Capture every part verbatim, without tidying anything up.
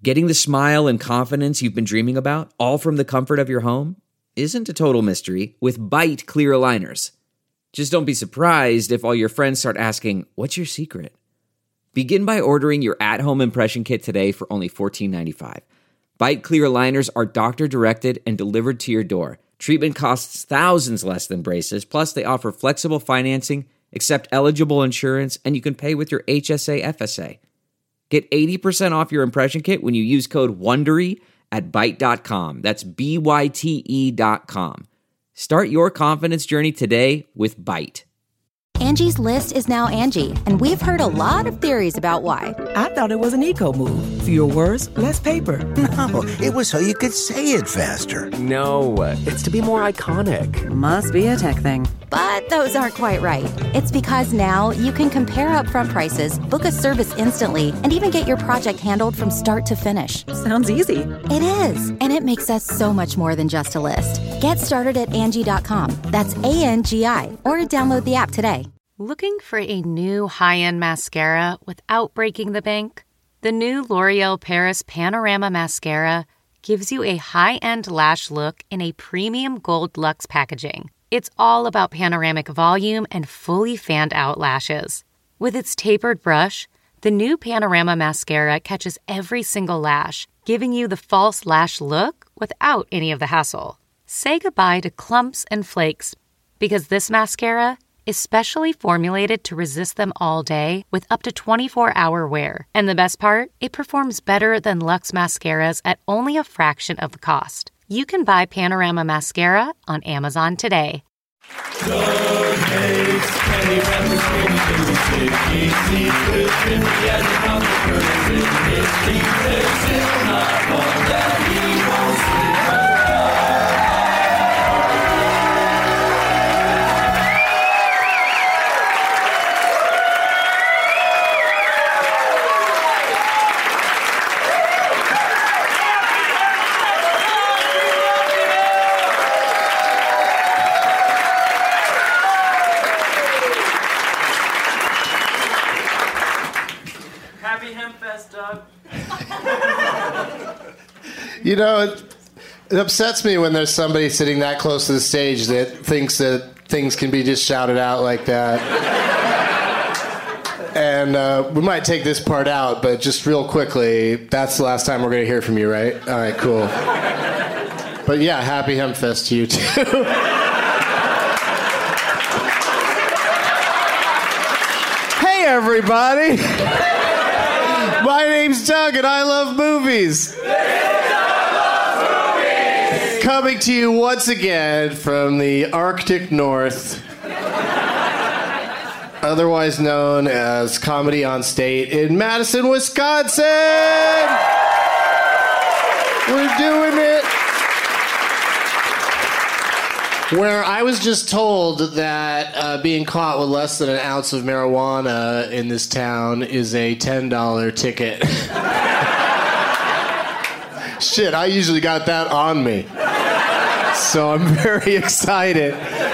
Getting the smile and confidence you've been dreaming about, all from the comfort of your home, isn't a total mystery with Byte clear aligners. Just don't be surprised if all your friends start asking, "What's your secret?" Begin by ordering your at-home impression kit today for only fourteen ninety-five. Byte clear aligners are doctor-directed and delivered to your door. Treatment costs thousands less than braces, plus they offer flexible financing, accept eligible insurance, and you can pay with your H S A F S A. Get eighty percent off your impression kit when you use code WONDERY at byte dot com. That's B Y T E dot com. Start your confidence journey today with Byte. Angie's List is now Angie, and we've heard a lot of theories about why. I thought it was an eco move. Fewer words, less paper. No, it was so you could say it faster. No, it's to be more iconic. Must be a tech thing. But those aren't quite right. It's because now you can compare upfront prices, book a service instantly, and even get your project handled from start to finish. Sounds easy. It is, and it makes us so much more than just a list. Get started at Angie dot com. That's A N G I, or download the app today. Looking for a new high-end mascara without breaking the bank? The new L'Oreal Paris Panorama Mascara gives you a high-end lash look in a premium gold luxe packaging. It's all about panoramic volume and fully fanned-out lashes. With its tapered brush, the new Panorama Mascara catches every single lash, giving you the false lash look without any of the hassle. Say goodbye to clumps and flakes, because this mascara is specially formulated to resist them all day with up to twenty-four hour wear. And the best part? It performs better than Luxe mascaras at only a fraction of the cost. You can buy Panorama Mascara on Amazon today. You know, it, it upsets me when there's somebody sitting that close to the stage that thinks that things can be just shouted out like that. And uh, we might take this part out, but just real quickly, that's the last time we're going to hear from you, right? All right, cool. But yeah, happy Hempfest to you, too. Hey, everybody! My name's Doug, and I love movies. Coming to you once again from the Arctic North, otherwise known as Comedy on State in Madison, Wisconsin. We're doing it. Where I was just told that uh, being caught with less than an ounce of marijuana in this town is a ten dollar ticket. Shit, I usually got that on me. So I'm very excited.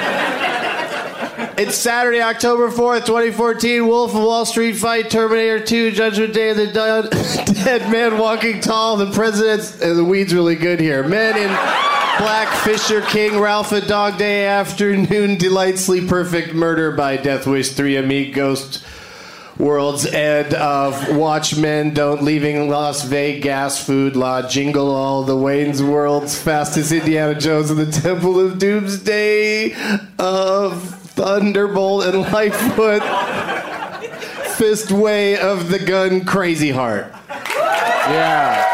It's Saturday, October fourth, twenty fourteen. Wolf of Wall Street fight, Terminator two, Judgment Day of the Dead, dead Man Walking Tall, the President's... Uh, the weed's really good here. Men in Black, Fisher King, Ralph a Dog Day Afternoon, Delightfully Perfect, Murder by Death Wish three, Amic, Ghost... World's End of Watchmen, Don't Leaving Las Vegas, Food Law, Jingle All, The Wayne's World's Fastest Indiana Jones and the Temple of Doomsday, of Thunderbolt and Lightfoot, Fist Way of the Gun, Crazy Heart. Yeah.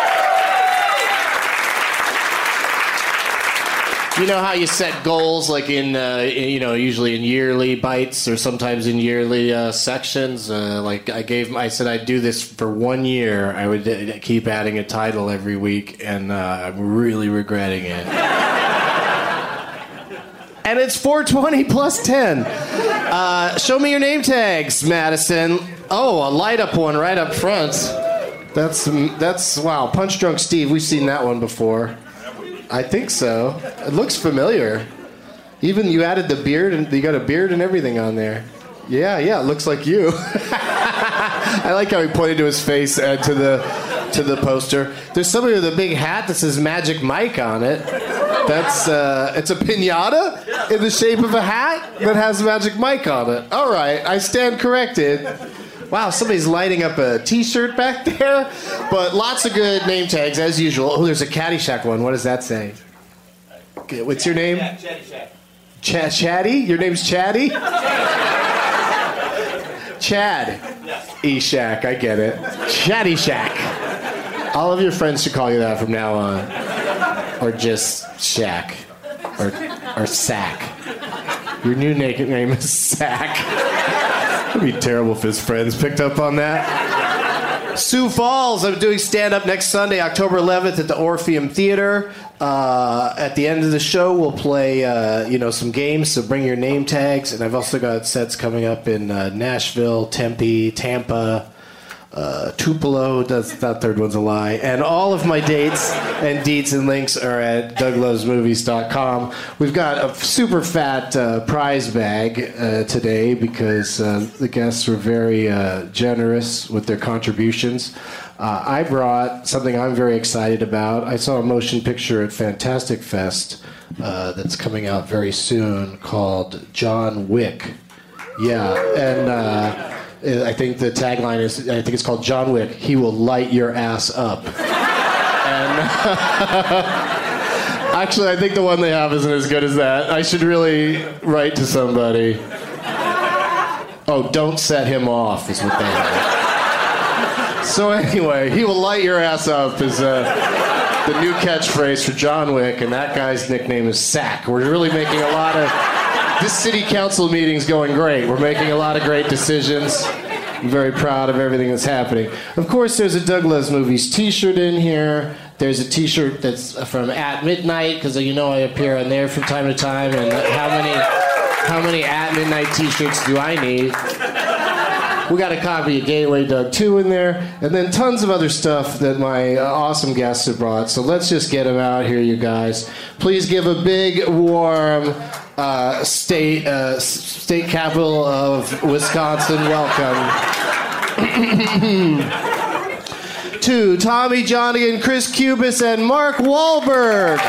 You know how you set goals, like in, uh, you know, usually in yearly bites or sometimes in yearly uh, sections? Uh, like I gave, I said I'd do this for one year. I would uh, keep adding a title every week, and uh, I'm really regretting it. And it's four twenty plus ten. Uh, show me your name tags, Madison. Oh, a light up one right up front. That's, that's wow, Punch Drunk Steve. We've seen that one before. I think so. It looks familiar. Even you added the beard, and you got a beard and everything on there. Yeah, yeah, it looks like you. I like how he pointed to his face and to the to the poster. There's somebody with a big hat that says Magic Mike on it. That's uh, it's a piñata in the shape of a hat that has Magic Mike on it. All right, I stand corrected. Wow, somebody's lighting up a T-shirt back there. But lots of good name tags as usual. Oh, there's a Caddyshack one. What does that say? Okay, what's your name? Yeah, Chatty Shack. Ch- Chatty? Your name's Chatty? Chad. Yes. E-Shack, I get it. Chatty Shack. All of your friends should call you that from now on. Or just Shack. Or or Sack. Your new nickname is Sack. It'd be terrible if his friends picked up on that. Sioux Falls, I'm doing stand-up next Sunday, October eleventh at the Orpheum Theater. Uh, at the end of the show, we'll play, uh, you know, some games, so bring your name tags. And I've also got sets coming up in uh, Nashville, Tempe, Tampa, uh, Tupelo. That's, that third one's a lie. And all of my dates and deets and links are at doug loves movies dot com. We've got a super fat uh, prize bag uh, today because uh, the guests were very uh, generous with their contributions. Uh, I brought something I'm very excited about. I saw a motion picture at Fantastic Fest uh, that's coming out very soon called John Wick. Yeah, and uh, I think the tagline is, I think it's called John Wick, he will light your ass up. And actually, I think the one they have isn't as good as that. I should really write to somebody. Oh, don't set him off is what they have. So anyway, he will light your ass up is uh, the new catchphrase for John Wick, and that guy's nickname is Sack. We're really making a lot of... This city council meeting's going great. We're making a lot of great decisions. I'm very proud of everything that's happening. Of course, there's a Doug Loves Movies t-shirt in here. There's a t-shirt that's from At Midnight, because you know I appear on there from time to time, and how many, how many At Midnight t-shirts do I need? We got a copy of Gateway Doug two in there, and then tons of other stuff that my uh, awesome guests have brought. So let's just get them out here, you guys. Please give a big, warm uh, state uh, state capital of Wisconsin welcome to Tommy, Johnny, and Chris Cubis and Mark Wahlberg.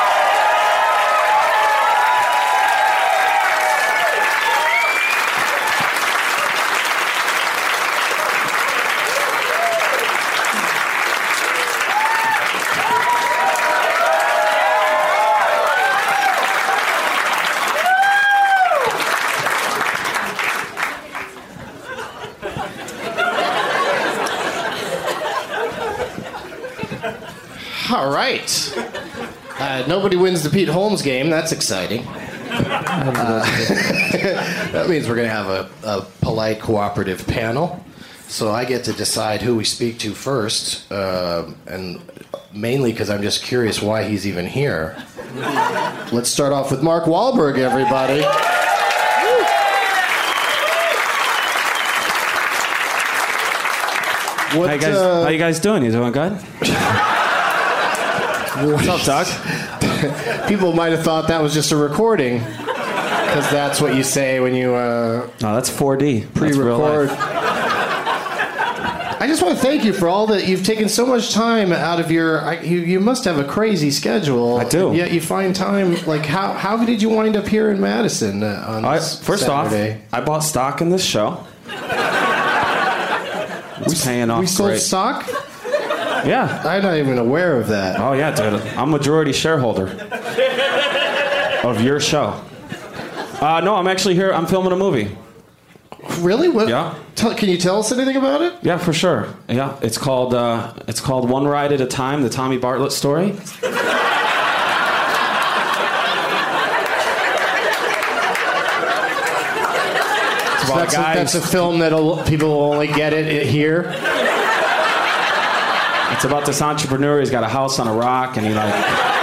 All right. Uh, nobody wins the Pete Holmes game. That's exciting. Uh, that means we're going to have a, a polite, cooperative panel. So I get to decide who we speak to first, uh, and mainly because I'm just curious why he's even here. Let's start off with Mark Wahlberg, everybody. What, how, you guys, uh, how you guys doing? You doing good? What's up, Doug? People might have thought that was just a recording, because that's what you say when you uh, no, that's four D. Pre-record. I just want to thank you for all that you've taken so much time out of your. I, you, you must have a crazy schedule. I do. Yet you find time. Like how how did you wind up here in Madison uh, on I, this First Saturday? off, I bought stock in this show. It's we, paying off. We sold great. stock. Yeah. I'm not even aware of that. Oh, yeah, dude. I'm majority shareholder of your show. Uh, no, I'm actually here. I'm filming a movie. Really? What? Yeah. Tell, can you tell us anything about it? Yeah, for sure. Yeah, it's called uh, it's called One Ride at a Time, the Tommy Bartlett story. It's about that's, a guy a, that's a film that people will only get it here. It's about this entrepreneur. He's got a house on a rock, and he like.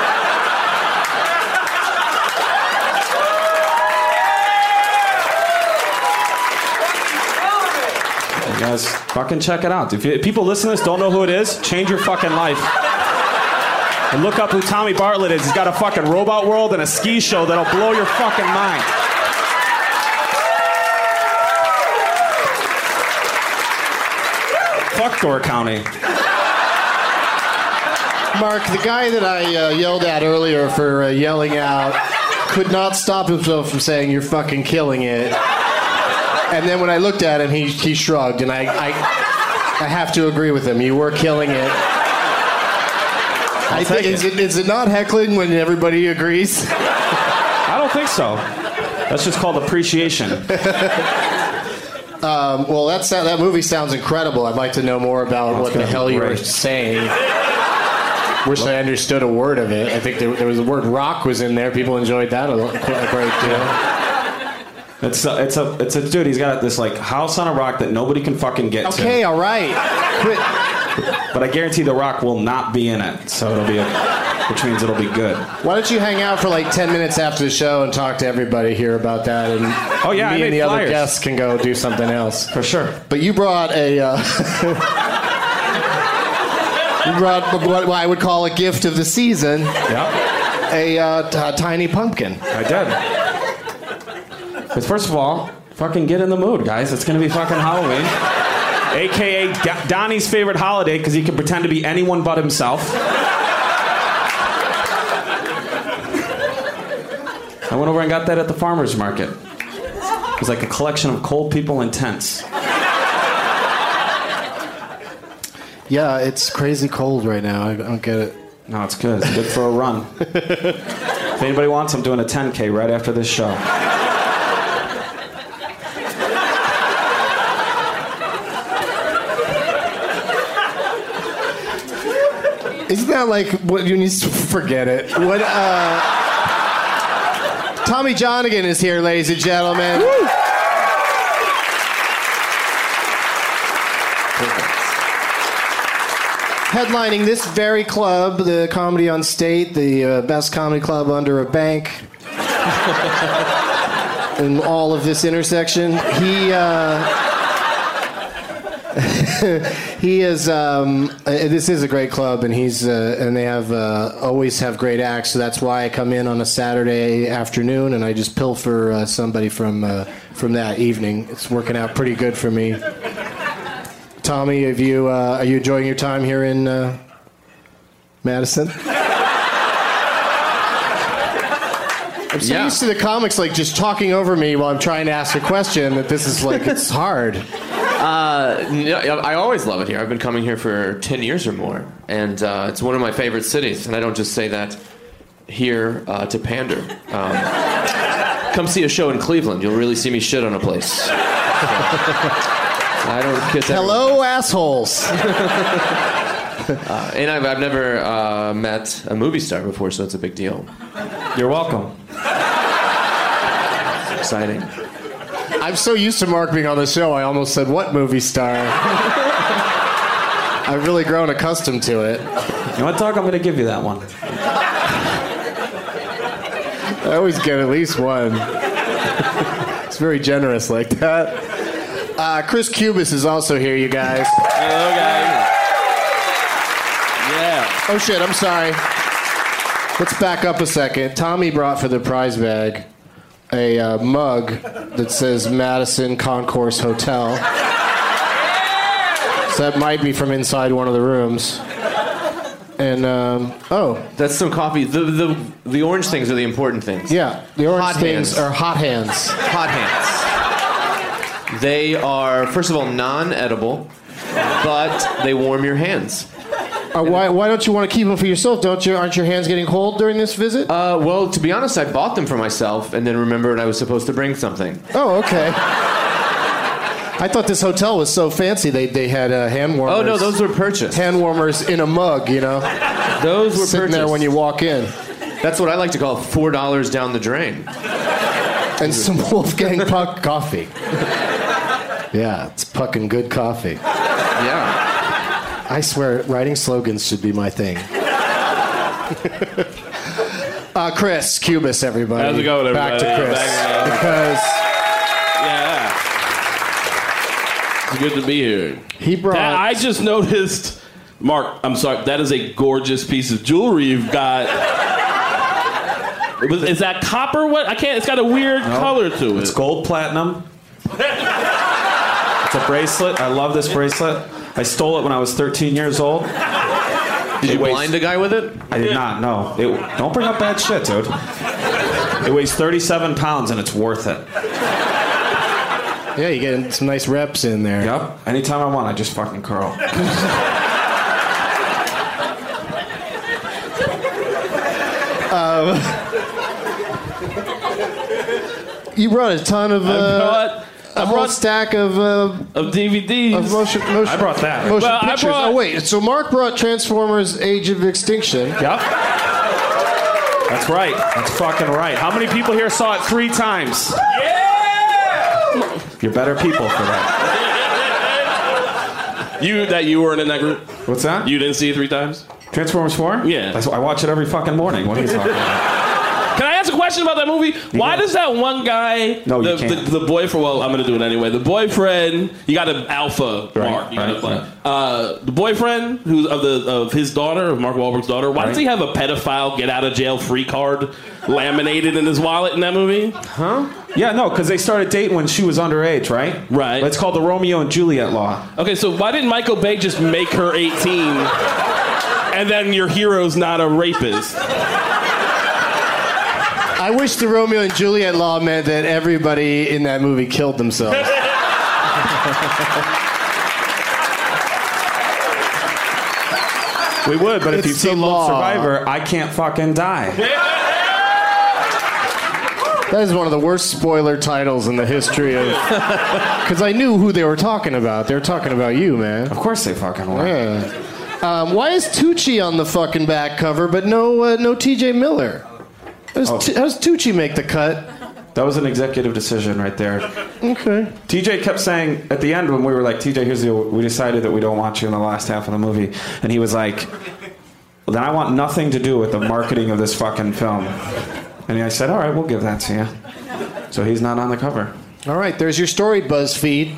You guys, fucking check it out. If, you, if people listening to this don't know who it is, change your fucking life. And look up who Tommy Bartlett is. He's got a fucking robot world and a ski show that'll blow your fucking mind. Fuck Door County. Mark, the guy that I uh, yelled at earlier for uh, yelling out could not stop himself from saying, "You're fucking killing it." And then when I looked at him, he he shrugged, and I I, I have to agree with him. You were killing it. I think, is it is it not heckling when everybody agrees? I don't think so. That's just called appreciation. um, well, that's that movie sounds incredible. I'd like to know more about That's what the hell you were great. saying. Wish I understood a word of it. I think there, there was the word rock was in there. People enjoyed that a, a great deal. It's a, it's a it's a dude. He's got this like house on a rock that nobody can fucking get to. Okay, all right. Quit. But I guarantee The Rock will not be in it, so it'll be a, which means it'll be good. Why don't you hang out for like ten minutes after the show and talk to everybody here about that? And oh yeah, me I made and the flyers. other guests can go do something else for sure. But you brought a. Uh, You brought what I would call a gift of the season. Yeah. A, uh, t- a tiny pumpkin. I did. Because first of all, fucking get in the mood, guys. It's going to be fucking Halloween. A K A D- Donnie's favorite holiday because he can pretend to be anyone but himself. I went over and got that at the farmer's market. It was like a collection of cold people in tents. Yeah, it's crazy cold right now. I don't get it. No, it's good. It's good for a run. If anybody wants, I'm doing a ten K right after this show. Isn't that like what you need to forget it? What? Uh, Tommy Johnigan is here, ladies and gentlemen. Woo! Headlining this very club, the Comedy on State, the uh, best comedy club under a bank in all of this intersection. He uh, he is. Um, uh, this is a great club, and he's uh, and they have uh, always have great acts. So that's why I come in on a Saturday afternoon, and I just pilfer uh, somebody from uh, from that evening. It's working out pretty good for me. Tommy, have you, uh, are you enjoying your time here in uh, Madison? I'm so Yeah. used to the comics like just talking over me while I'm trying to ask a question that this is like, it's hard. Uh, yeah, I always love it here. I've been coming here for ten years or more, and uh, it's one of my favorite cities. And I don't just say that here uh, to pander. Um, come see a show in Cleveland. You'll really see me shit on a place. I don't kiss Hello, assholes. uh, and I've, I've never uh, met a movie star before, so it's a big deal. You're welcome. It's exciting. I'm so used to Mark being on the show, I almost said, what movie star? I've really grown accustomed to it. You know what, Doug? I'm going to give you that one. I always get at least one. It's very generous like that. Uh, Chris Cubis is also here, you guys. Hello, guys. Yeah. Oh, shit, I'm sorry. Let's back up a second. Tommy brought for the prize bag a uh, mug that says Madison Concourse Hotel. So that might be from inside one of the rooms. And, um, oh. That's some coffee. The, the, the orange things are the important things. Yeah, the orange Hot things hands. are hot hands. Hot hands. They are, first of all, non-edible, but they warm your hands. Uh, why, why don't you want to keep them for yourself? Don't you? Aren't your hands getting cold during this visit? Uh, well, to be honest, I bought them for myself and then remembered I was supposed to bring something. Oh, okay. I thought this hotel was so fancy. They they had uh, hand warmers. Oh, no, those were purchased. Hand warmers in a mug, you know. Those were sitting purchased. there when you walk in. That's what I like to call four dollars down the drain. And some Wolfgang Puck coffee. Yeah, it's fucking good coffee. Yeah. I swear, writing slogans should be my thing. uh, Chris Cubis, everybody. How's it going, everybody? Back to Chris. Back to- because Yeah. It's good to be here. he brought... That- I just noticed, Mark, I'm sorry, that is a gorgeous piece of jewelry you've got. Was- Is that copper? What? I can't, it's got a weird No, color to it. It's gold platinum. It's a bracelet. I love this bracelet. I stole it when I was thirteen years old. Did It you weighs- blind a guy with it? I did not. No. It, don't bring up bad shit, dude. It weighs thirty-seven pounds and it's worth it. Yeah, you get some nice reps in there. Yep. Anytime I want, I just fucking curl. um, you brought a ton of. Uh, I brought, a I whole brought stack of uh, of D V Ds. Of motion, motion, I brought that. Motion Well, I pictures. brought- Oh wait, so Mark brought Transformers: Age of Extinction. Yep. That's right. That's fucking right. How many people here saw it three times? Yeah! You're better people for that. You that you weren't in that group? What's that? You didn't see it three times? Transformers four? Yeah. That's why I watch it every fucking morning. What are you talking about? Can I ask a question about that movie? Why does that one guy, No, the, you can't. the, the boyfriend, well, I'm going to do it anyway. The boyfriend, you got an alpha Right, Mark. You got right, to right. uh, the boyfriend who's of the of his daughter, of Mark Wahlberg's daughter. Why Right. does he have a pedophile get out of jail free card laminated in his wallet in that movie? Huh? Yeah, no, because they started dating when she was underage, right? Right. It's called the Romeo and Juliet law. Okay, so why didn't Michael Bay just make her eighteen, and then your hero's not a rapist? I wish the Romeo and Juliet law meant that everybody in that movie killed themselves. We would, but if It's you've seen the Lone law. Survivor, I can't fucking die. That is one of the worst spoiler titles in the history of. Because I knew who they were talking about. They were talking about you, man. Of course they fucking were. Yeah. Um, why is Tucci on the fucking back cover, but no, uh, no T J Miller? How does, Oh. T- how does Tucci make the cut? That was an executive decision right there. Okay. T J kept saying at the end when we were like, T J, here's the deal. We decided that we don't want you in the last half of the movie. And he was like, well, then I want nothing to do with the marketing of this fucking film. And I said, all right, we'll give that to you. So he's not on the cover. All right, there's your story, BuzzFeed.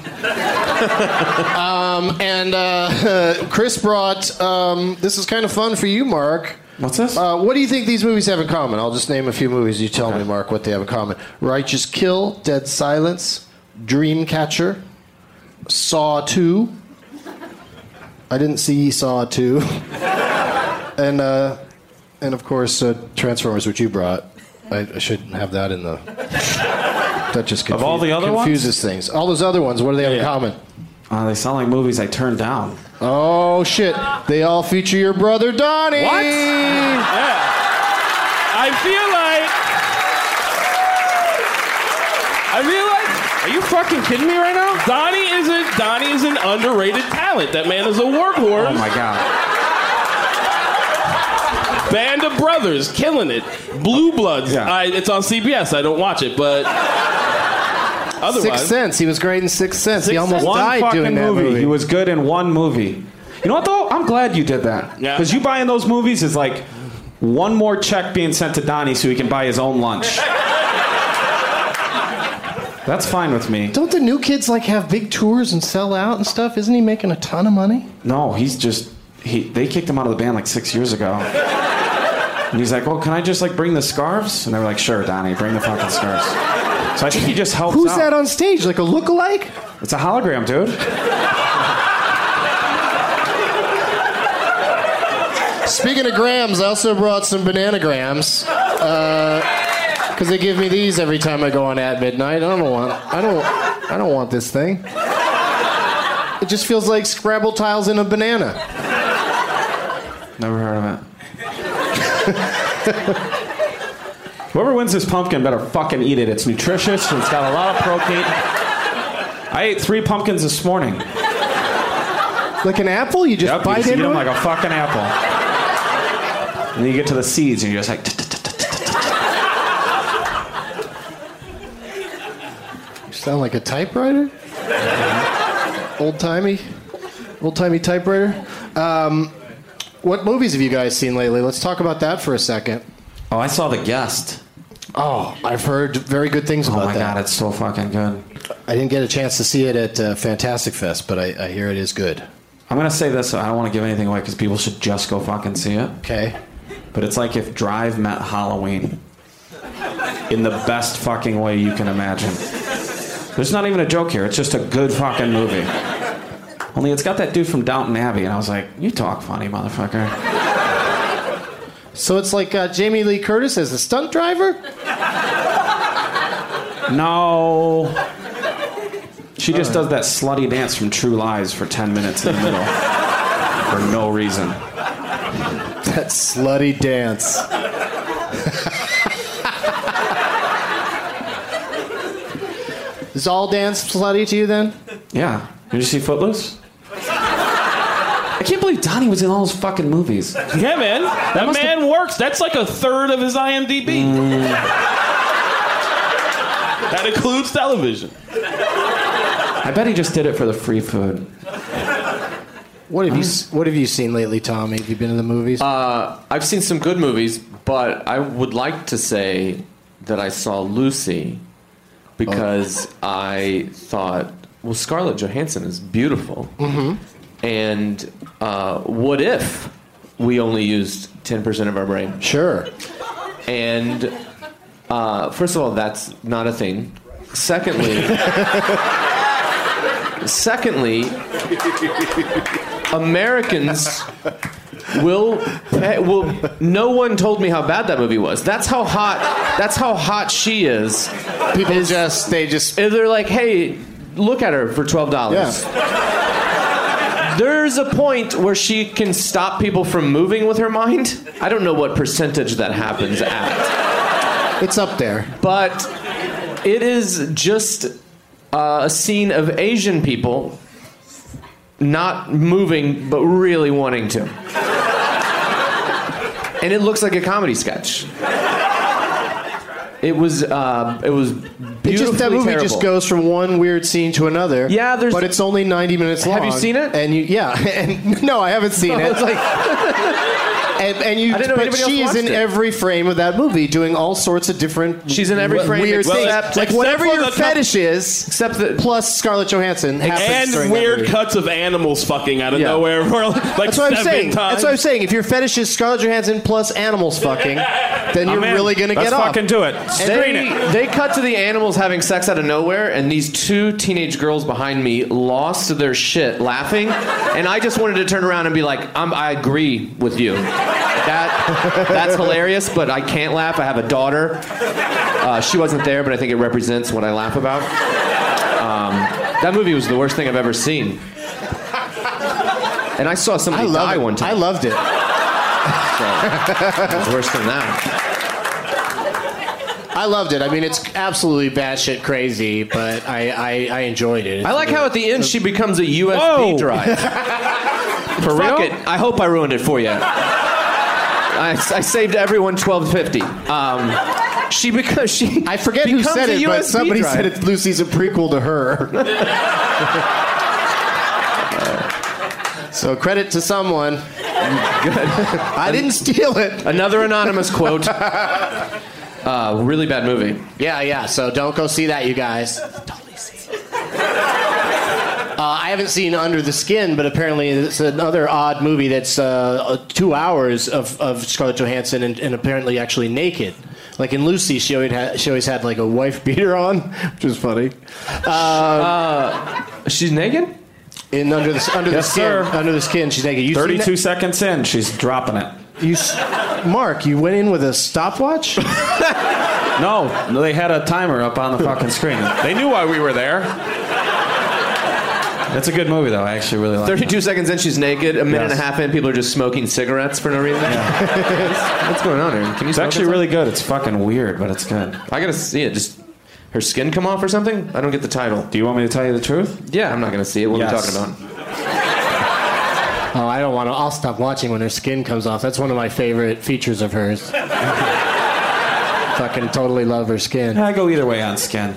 um, and uh, Chris brought, um, this is kind of fun for you, Mark. What's this? Uh, what do you think these movies have in common? I'll just name a few movies. You tell Okay. me, Mark, what they have in common. Righteous Kill, Dead Silence, Dreamcatcher, Saw two. I didn't see Saw two. and, uh, and, of course, uh, Transformers, which you brought. I, I shouldn't have that in the... That just confu- Of all the other confuses things. All those other ones, what do they have in common? Uh, they sound like movies I turned down. Oh, shit. They all feature your brother, Donnie. What? Yeah. I feel like. I feel like. Are you fucking kidding me right now? Donnie is a Donnie is an underrated talent. That man is a workhorse. Oh my god. Band of Brothers, killing it. Blue Bloods. Yeah. I, it's on C B S. I don't watch it, but otherwise. Sixth Sense. He was great in Sixth Sense. he Sixth almost Sense. One died fucking doing that movie. movie. He was good in one movie. You know what though? I'm glad you did that. Yeah. Because you buying those movies is like one more check being sent to Donnie so he can buy his own lunch. That's fine with me. Don't the new kids like have big tours and sell out and stuff? Isn't he making a ton of money? No, he's just he. They kicked him out of the band like six years ago. And he's like, "Well, can I just like bring the scarves?" And they were like, "Sure, Donnie, bring the fucking scarves." So I think he just helps Who's out. that on stage? Like a lookalike? It's a hologram, dude. Speaking of grams, I also brought some bananagrams. Because they give me these every time I go on at midnight. I don't want. I don't. I don't want this thing. It just feels like Scrabble tiles in a banana. Never heard of it. Whoever wins this pumpkin better fucking eat it. It's nutritious and it's got a lot of protein. I ate three pumpkins this morning. Like an apple? You just Yep, you bite just eat into them it? like a fucking apple. And then you get to the seeds and you're just like... You sound like a typewriter? Old timey? Old timey typewriter? Um, what movies have you guys seen lately? Let's talk about that for a second. Oh, I saw The Guest. Oh, I've heard very good things Oh about my that. god, it's so fucking good. I didn't get a chance to see it at uh, Fantastic Fest, but I, I hear it is good. I'm gonna say this, I don't want to give anything away because people should just go fucking see it. Okay. But it's like if Drive met Halloween. In the best fucking way you can imagine. There's not even a joke here, it's just a good fucking movie. Only it's got that dude from Downton Abbey, and I was like, you talk funny, motherfucker. So it's like uh, Jamie Lee Curtis as a stunt driver? No. She just does that slutty dance from True Lies for ten minutes in the middle. For no reason. That slutty dance. Is all dance slutty to you then? Yeah. Did you see Footloose? I can't believe Donnie was in all those fucking movies. Yeah, man. That, that man have... works. That's like a third of his I M D B. Mm. That includes television. I bet he just did it for the free food. What have you What have you seen lately, Tommy? Have you been to the movies? Uh, I've seen some good movies, but I would like to say that I saw Lucy because oh. I thought, well, Scarlett Johansson is beautiful. Mm-hmm. And uh, what if we only used ten percent of our brain? Sure. And uh, first of all, that's not a thing. Secondly, secondly, Americans will pay, will. No one told me how bad that movie was. That's how hot. That's how hot she is. People is, just they just they're like, hey, look at her for twelve dollars. Yeah. There's a point where she can stop people from moving with her mind. I don't know what percentage that happens at. It's up there. But it is just uh, a scene of Asian people not moving, but really wanting to. And it looks like a comedy sketch. It was uh, it was beautifully it just, that movie terrible. just goes from one weird scene to another. Yeah, there's. But it's only ninety minutes long. Have you seen it? And you, yeah, and no, I haven't seen no, it. It's like, and, and you, I didn't know but anybody she else is in watched it. every frame of that movie, doing all sorts of different. She's in every w- frame weird well, things, except, like except whatever your the fetish is, except the, plus Scarlett Johansson happens and during weird that movie. cuts of animals fucking out of Yeah. nowhere for like That's what seven I'm saying. times. That's what I'm saying. If your fetish is Scarlett Johansson plus animals fucking, then you're I'm in. really gonna Let's get off. fucking do it. Screen They, it. they cut to the animals having sex out of nowhere, and these two teenage girls behind me lost their shit laughing, and I just wanted to turn around and be like, I'm, I agree with you. That That's hilarious, but I can't laugh. I have a daughter. Uh, she wasn't there, but I think it represents what I laugh about. Um, that movie was the worst thing I've ever seen. And I saw somebody I die it. one time. I loved it. So, it was worse than that. I loved it. I mean, it's absolutely batshit crazy, but I, I, I enjoyed it. I like how at the end she becomes a U S B Whoa. drive. For Fuck real? it. I hope I ruined it for you. I, I saved everyone twelve fifty. Um, she because she. I forget who becomes said a it, U S B but somebody drive. said it. Lucy's a prequel to her. So credit to someone. Good. I didn't steal it. Another anonymous quote. Uh, really bad movie. Yeah, yeah. So don't go see that, you guys. Totally see it. Uh, I haven't seen Under the Skin, but apparently it's another odd movie that's uh, two hours of, of Scarlett Johansson and, and apparently actually naked. Like in Lucy, she always had, she always had like a wife beater on, which was funny. Uh, Uh, she's naked? In Under the Under Yes, the Skin, sir. Under the Skin, she's naked. You seen thirty-two that? seconds in, she's dropping it. You, s- Mark, you went in with a stopwatch? No, no, they had a timer up on the fucking screen. They knew why we were there. That's a good movie, though. I actually really like it. thirty-two seconds in, she's naked. A minute Yes. and a half in, people are just smoking cigarettes for no reason. Yeah. What's going on here? Can you It's smoke actually inside? really good. It's fucking weird, but it's good. I gotta see it. Just her skin come off or something? I don't get the title. Do you want me to tell you the truth? Yeah, I'm not gonna see it. What Yes. are we talking about? Oh, I don't want to. I'll stop watching when her skin comes off. That's one of my favorite features of hers. Fucking totally love her skin. I go either way on skin.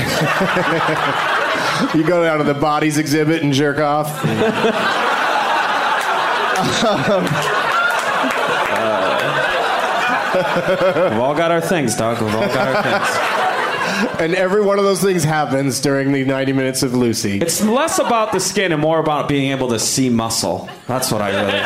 You go down to the bodies exhibit and jerk off. We've all got our things, dog. We've all got our things. And every one of those things happens during the ninety minutes of Lucy. It's less about the skin and more about being able to see muscle. That's what I really...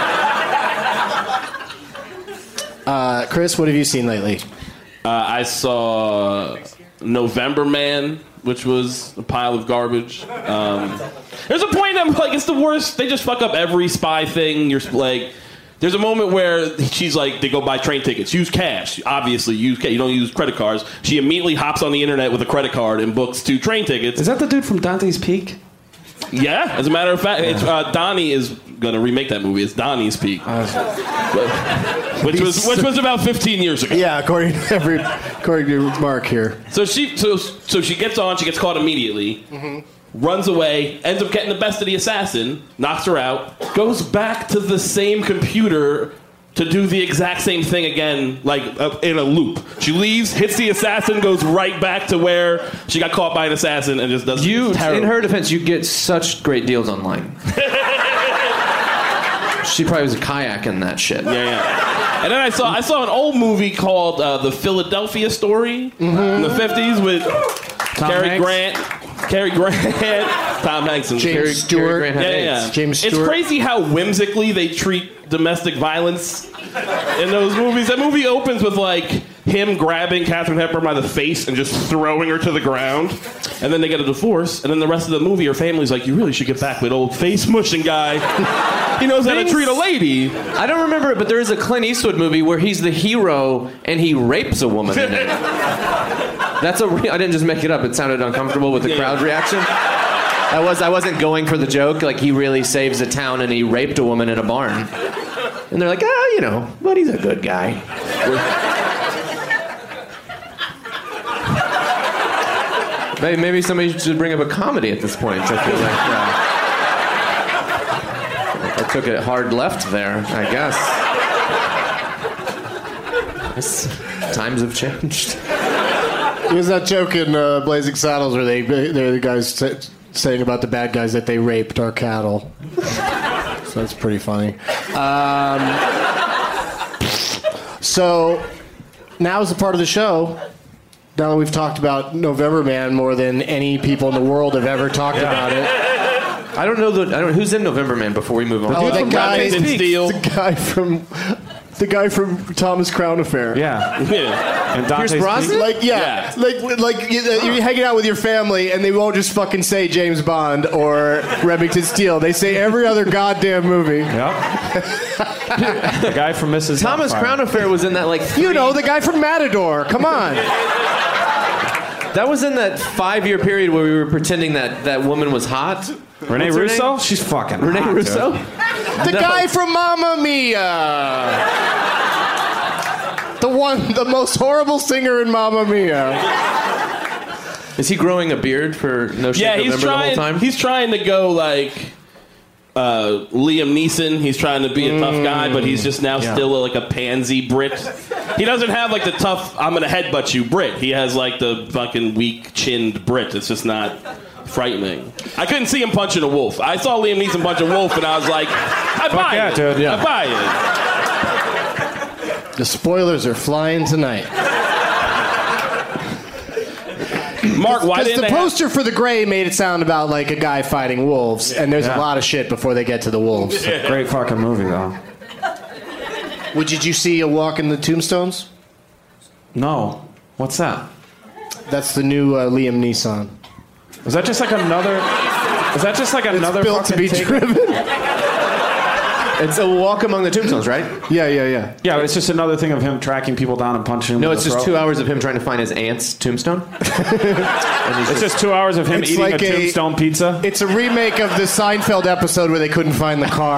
Uh, Chris, what have you seen lately? Uh, I saw November Man, which was a pile of garbage. Um, there's a point I'm like, it's the worst. They just fuck up every spy thing. You're like, There's a moment where she's like, they go buy train tickets. Use cash. Obviously, use cash. You don't use credit cards. She immediately hops on the internet with a credit card and books two train tickets. Is that the dude from Dante's Peak? Yeah, as a matter of fact, it's, uh, Donnie is going to remake that movie. It's Donnie's Peak. which was which was about fifteen years ago. Yeah, according to, every, according to Mark here. So she so so she gets on, she gets caught immediately, mm-hmm. runs away, ends up getting the best of the assassin, knocks her out, goes back to the same computer to do the exact same thing again, like uh, in a loop. She leaves, hits the assassin, goes right back to where she got caught by an assassin, and just does. You, in her defense, you get such great deals online. She probably was kayaking that shit. Yeah, yeah. And then I saw I saw an old movie called uh, The Philadelphia Story mm-hmm. in the fifties with Tom Cary Hanks? Grant, Cary Grant, Tom Hanks, and James Cary, Stewart. Cary Grant had yeah, yeah. James Stewart. It's crazy how whimsically they treat domestic violence in those movies. That movie opens with like him grabbing Katharine Hepburn by the face and just throwing her to the ground, and then they get a divorce, and then the rest of the movie, her family's like, "You really should get back with old face mushing guy. He knows how to treat a lady." I don't remember it, but there is a Clint Eastwood movie where he's the hero and he rapes a woman in it. That's a. Re- I didn't just make it up. It sounded uncomfortable with the yeah. crowd reaction. I was. I wasn't going for the joke. Like he really saves a town and he raped a woman in a barn. And they're like, ah, you know, but he's a good guy. maybe, maybe somebody should bring up a comedy at this point. I feel like uh, I took it hard left there, I guess. Yes, times have changed. There's that joke in uh, Blazing Saddles where they, they're the guys t- saying about the bad guys that they raped our cattle. So that's pretty funny. Um, so now is the part of the show. Now that we've talked about November Man more than any people in the world have ever talked yeah. about it. I don't know the. I don't. Who's in November Man? Before we move on. Oh, the guy, the guy from. The guy from Thomas Crown Affair. Yeah. yeah. And Dante's Pierce Brosnan? Like, yeah. yeah. Like, like you're hanging out with your family, and they won't just fucking say James Bond or Remington Steele. They say every other goddamn movie. Yep. The guy from Missus Thomas Crown Affair was in that, like, three... You know, the guy from Matador. Come on. That was in that five-year period where we were pretending that that woman was hot. Renee Russo? She's fucking Renee hot, Russo? Dude. The no. guy from Mamma Mia. The one, the most horrible singer in Mamma Mia. Is he growing a beard for No Shave yeah, November he's trying, the whole time? He's trying to go like uh, Liam Neeson. He's trying to be a tough guy, but he's just now yeah. still a, like a pansy Brit. He doesn't have like the tough, I'm going to headbutt you Brit. He has like the fucking weak-chinned Brit. It's just not... frightening. I couldn't see him punching a wolf. I saw Liam Neeson punch a wolf, and I was like, I buy yeah, it. Dude, yeah. I buy it. The spoilers are flying tonight. Mark, why didn't the they poster have... for The Grey made it sound about like a guy fighting wolves, and there's yeah. a lot of shit before they get to the wolves. Yeah. Great fucking movie, though. Well, did you see A Walk in the Tombstones? No. What's that? That's the new uh, Liam Neeson. Is that just like another? Is that just like another? It's built to be take? driven. It's A Walk Among the Tombstones, right? Yeah, yeah, yeah. Yeah, but it's just another thing of him tracking people down and punching them. No, with it's the just throat. two hours of him trying to find his aunt's tombstone. It's just, just two hours of him eating like a tombstone a, pizza. It's a remake of the Seinfeld episode where they couldn't find the car.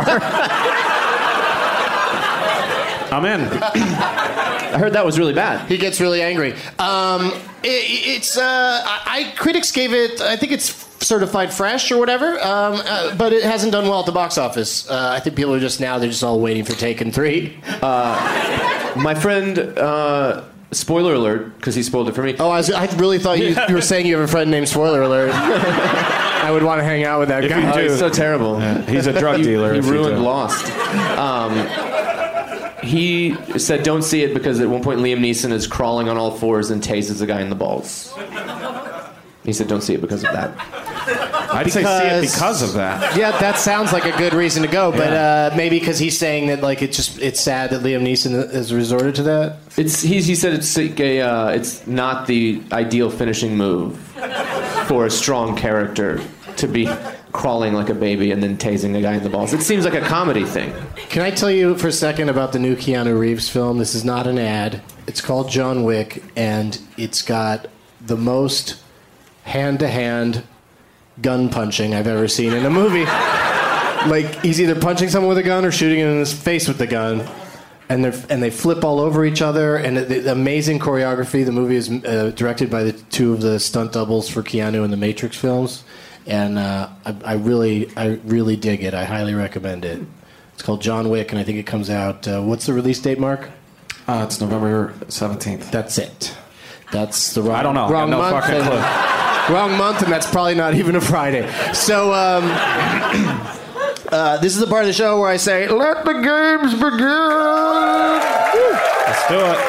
I'm in. I heard that was really bad. He gets really angry. Um, it, it's uh, I, I critics gave it. I think it's certified fresh or whatever, um, uh, but it hasn't done well at the box office. Uh, I think people are just now they're just all waiting for Taken three. Uh, my friend. Uh, Spoiler alert, because he spoiled it for me. Oh, I, was, I really thought you, you were saying you have a friend named Spoiler Alert. I would want to hang out with that if guy. Oh, he's so terrible. Yeah, he's a drug dealer. He, he ruined Lost. Um, he said don't see it because at one point Liam Neeson is crawling on all fours and tases a guy in the balls. He said don't see it because of that. I'd say see it because of that. Yeah, that sounds like a good reason to go, but yeah. uh, maybe because he's saying that like it's just it's sad that Liam Neeson has resorted to that. It's he, he said it's a, uh, it's not the ideal finishing move for a strong character to be crawling like a baby and then tasing the guy in the balls. It seems like a comedy thing. Can I tell you for a second about the new Keanu Reeves film? This is not an ad. It's called John Wick, and it's got the most hand-to-hand gun punching I've ever seen in a movie. Like, he's either punching someone with a gun or shooting him in his face with the gun. And they and they flip all over each other, and the, the amazing choreography. The movie is uh, directed by the two of the stunt doubles for Keanu in the Matrix films, and uh, I, I really, I really dig it. I highly recommend it. It's called John Wick, and I think it comes out. Uh, what's the release date, Mark? Uh, it's November seventeenth. That's it. That's the wrong. I don't know. Wrong I got no month. fucking and, clue. Wrong month, and that's probably not even a Friday. So. Um, Uh, this is the part of the show where I say, let the games begin. Let's do it.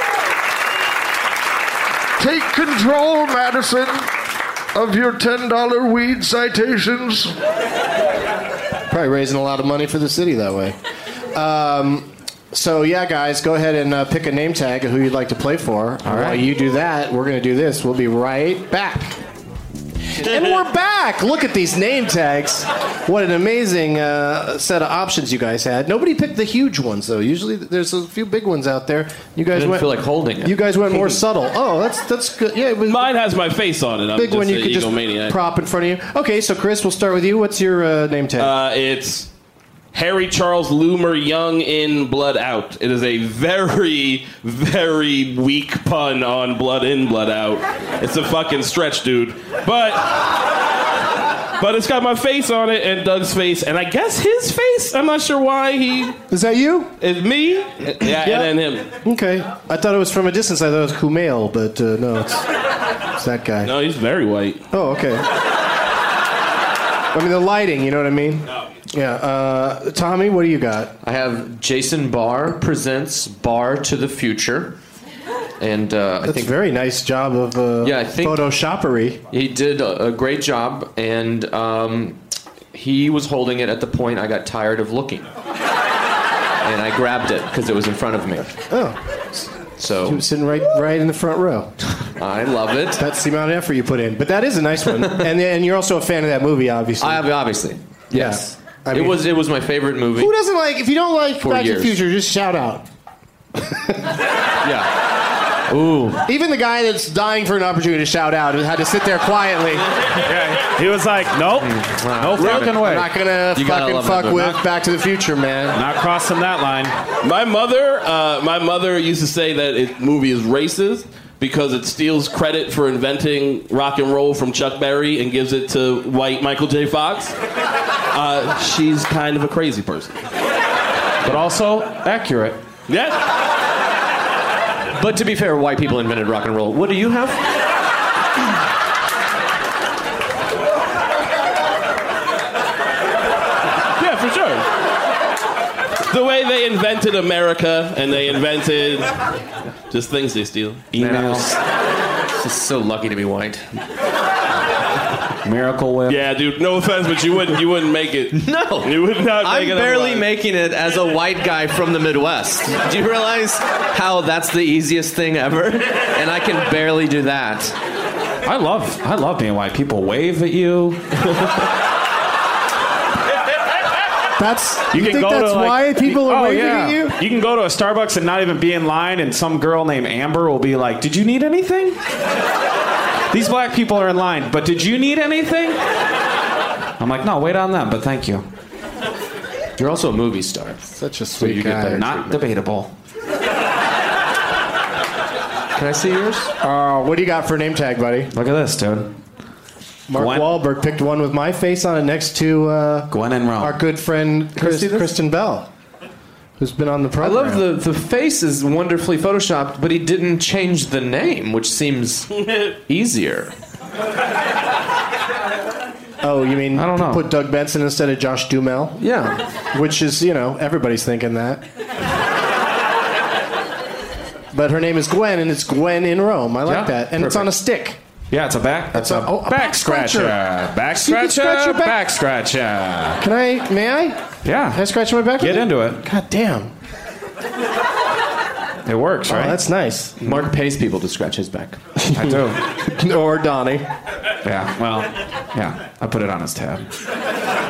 Take control, Madison, of your ten dollar weed citations. Probably raising a lot of money for the city that way. Um, so, yeah, guys, go ahead and uh, pick a name tag of who you'd like to play for. All right. While you do that, we're going to do this. We'll be right back. And we're back. Look at these name tags. What an amazing uh, set of options you guys had. Nobody picked the huge ones, though. Usually there's a few big ones out there. You guys I didn't went, feel like holding it. You guys went more subtle. Oh, that's that's good. Yeah, it was Mine has my face on it. I'm big just one you an could just egomaniac. prop in front of you. Okay, so Chris, we'll start with you. What's your uh, name tag? Uh, it's Harry Charles Loomer Young in Blood Out. It is a very, very weak pun on Blood In, Blood Out. It's a fucking stretch, dude. But... But it's got my face on it and Doug's face, and I guess his face. I'm not sure why he... Is that you? It's me? Yeah, yeah. And then him. Okay. I thought it was from a distance. I thought it was Kumail, but uh, no, it's, it's that guy. No, he's very white. Oh, okay. I mean, the lighting, you know what I mean? No. Yeah. Uh, Tommy, what do you got? I have Jason Barr presents Bar to the Future. And uh, I That's think a very nice job of uh, yeah, I think Photoshoppery. He did a, a great job, and um, he was holding it at the point I got tired of looking. And I grabbed it because it was in front of me. Oh. So he was sitting right right in the front row. I love it. That's the amount of effort you put in. But that is a nice one. and and you're also a fan of that movie, obviously. I obviously. Yes. Yeah. I mean, it was it was my favorite movie. Who doesn't like, if you don't like For Back years. to the Future, just shout out. Yeah. Ooh. Even the guy that's dying for an opportunity to shout out had to sit there quietly. Yeah, he was like, nope, no fucking way. I'm not gonna You gotta fucking love fuck that with movie. Back to the Future, man. Not crossing that line. My mother, uh, my mother used to say that it movie is racist because it steals credit for inventing rock and roll from Chuck Berry and gives it to white Michael J. Fox. Uh, she's kind of a crazy person. But also accurate. Yeah. But to be fair, white people invented rock and roll. What do you have? Yeah, for sure. The way they invented America and they invented just things they steal. Emails. Just so lucky to be white. Miracle Whip. Yeah, dude. No offense, but you wouldn't. You wouldn't make it. No, you would not. Make I'm it barely otherwise. making it as a white guy from the Midwest. Do you realize how that's the easiest thing ever? And I can barely do that. I love, I love being white. People wave at you. That's You, you, can think go that's to like, why people are oh, waving yeah. at you? You can go to a Starbucks and not even be in line, and some girl named Amber will be like, "Did you need anything?" These black people are in line, but did you need anything? I'm like, no, wait on them, but thank you. You're also a movie star. Such a So sweet you get guy. better Not treatment. debatable. Can I see yours? Uh, what do you got for a name tag, buddy? Look at this, dude. Mark Gwen. Wahlberg picked one with my face on it next to uh, Gwen and Rome. our good friend Chris, see this? Kristen Bell, who's been on the I program. love the, the face is wonderfully photoshopped, but he didn't change the name, which seems easier. Oh, you mean I don't know. put Doug Benson instead of Josh Duhamel? Yeah. Which is, you know, everybody's thinking that. But her name is Gwen, and it's Gwen in Rome. I like Yeah, that. And it's perfect. on a stick. Yeah, it's a back. That's a- a, oh, a back back scratcher. scratcher. Back You can scratcher. scratch your back. Back scratcher. Can I, may I? Yeah. Can I scratch my back? Get with into it. God damn. It works, Oh, right? that's nice. Mark pays people to scratch his back. I do. Or Donnie. Yeah. Well, yeah. I put it on his tab.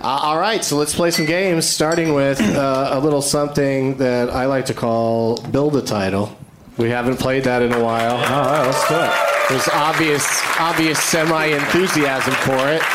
Uh, all right, so let's play some games, starting with uh, a little something that I like to call Build a Title. We haven't played that in a while. All right, let's do it. There's obvious, obvious semi-enthusiasm for it.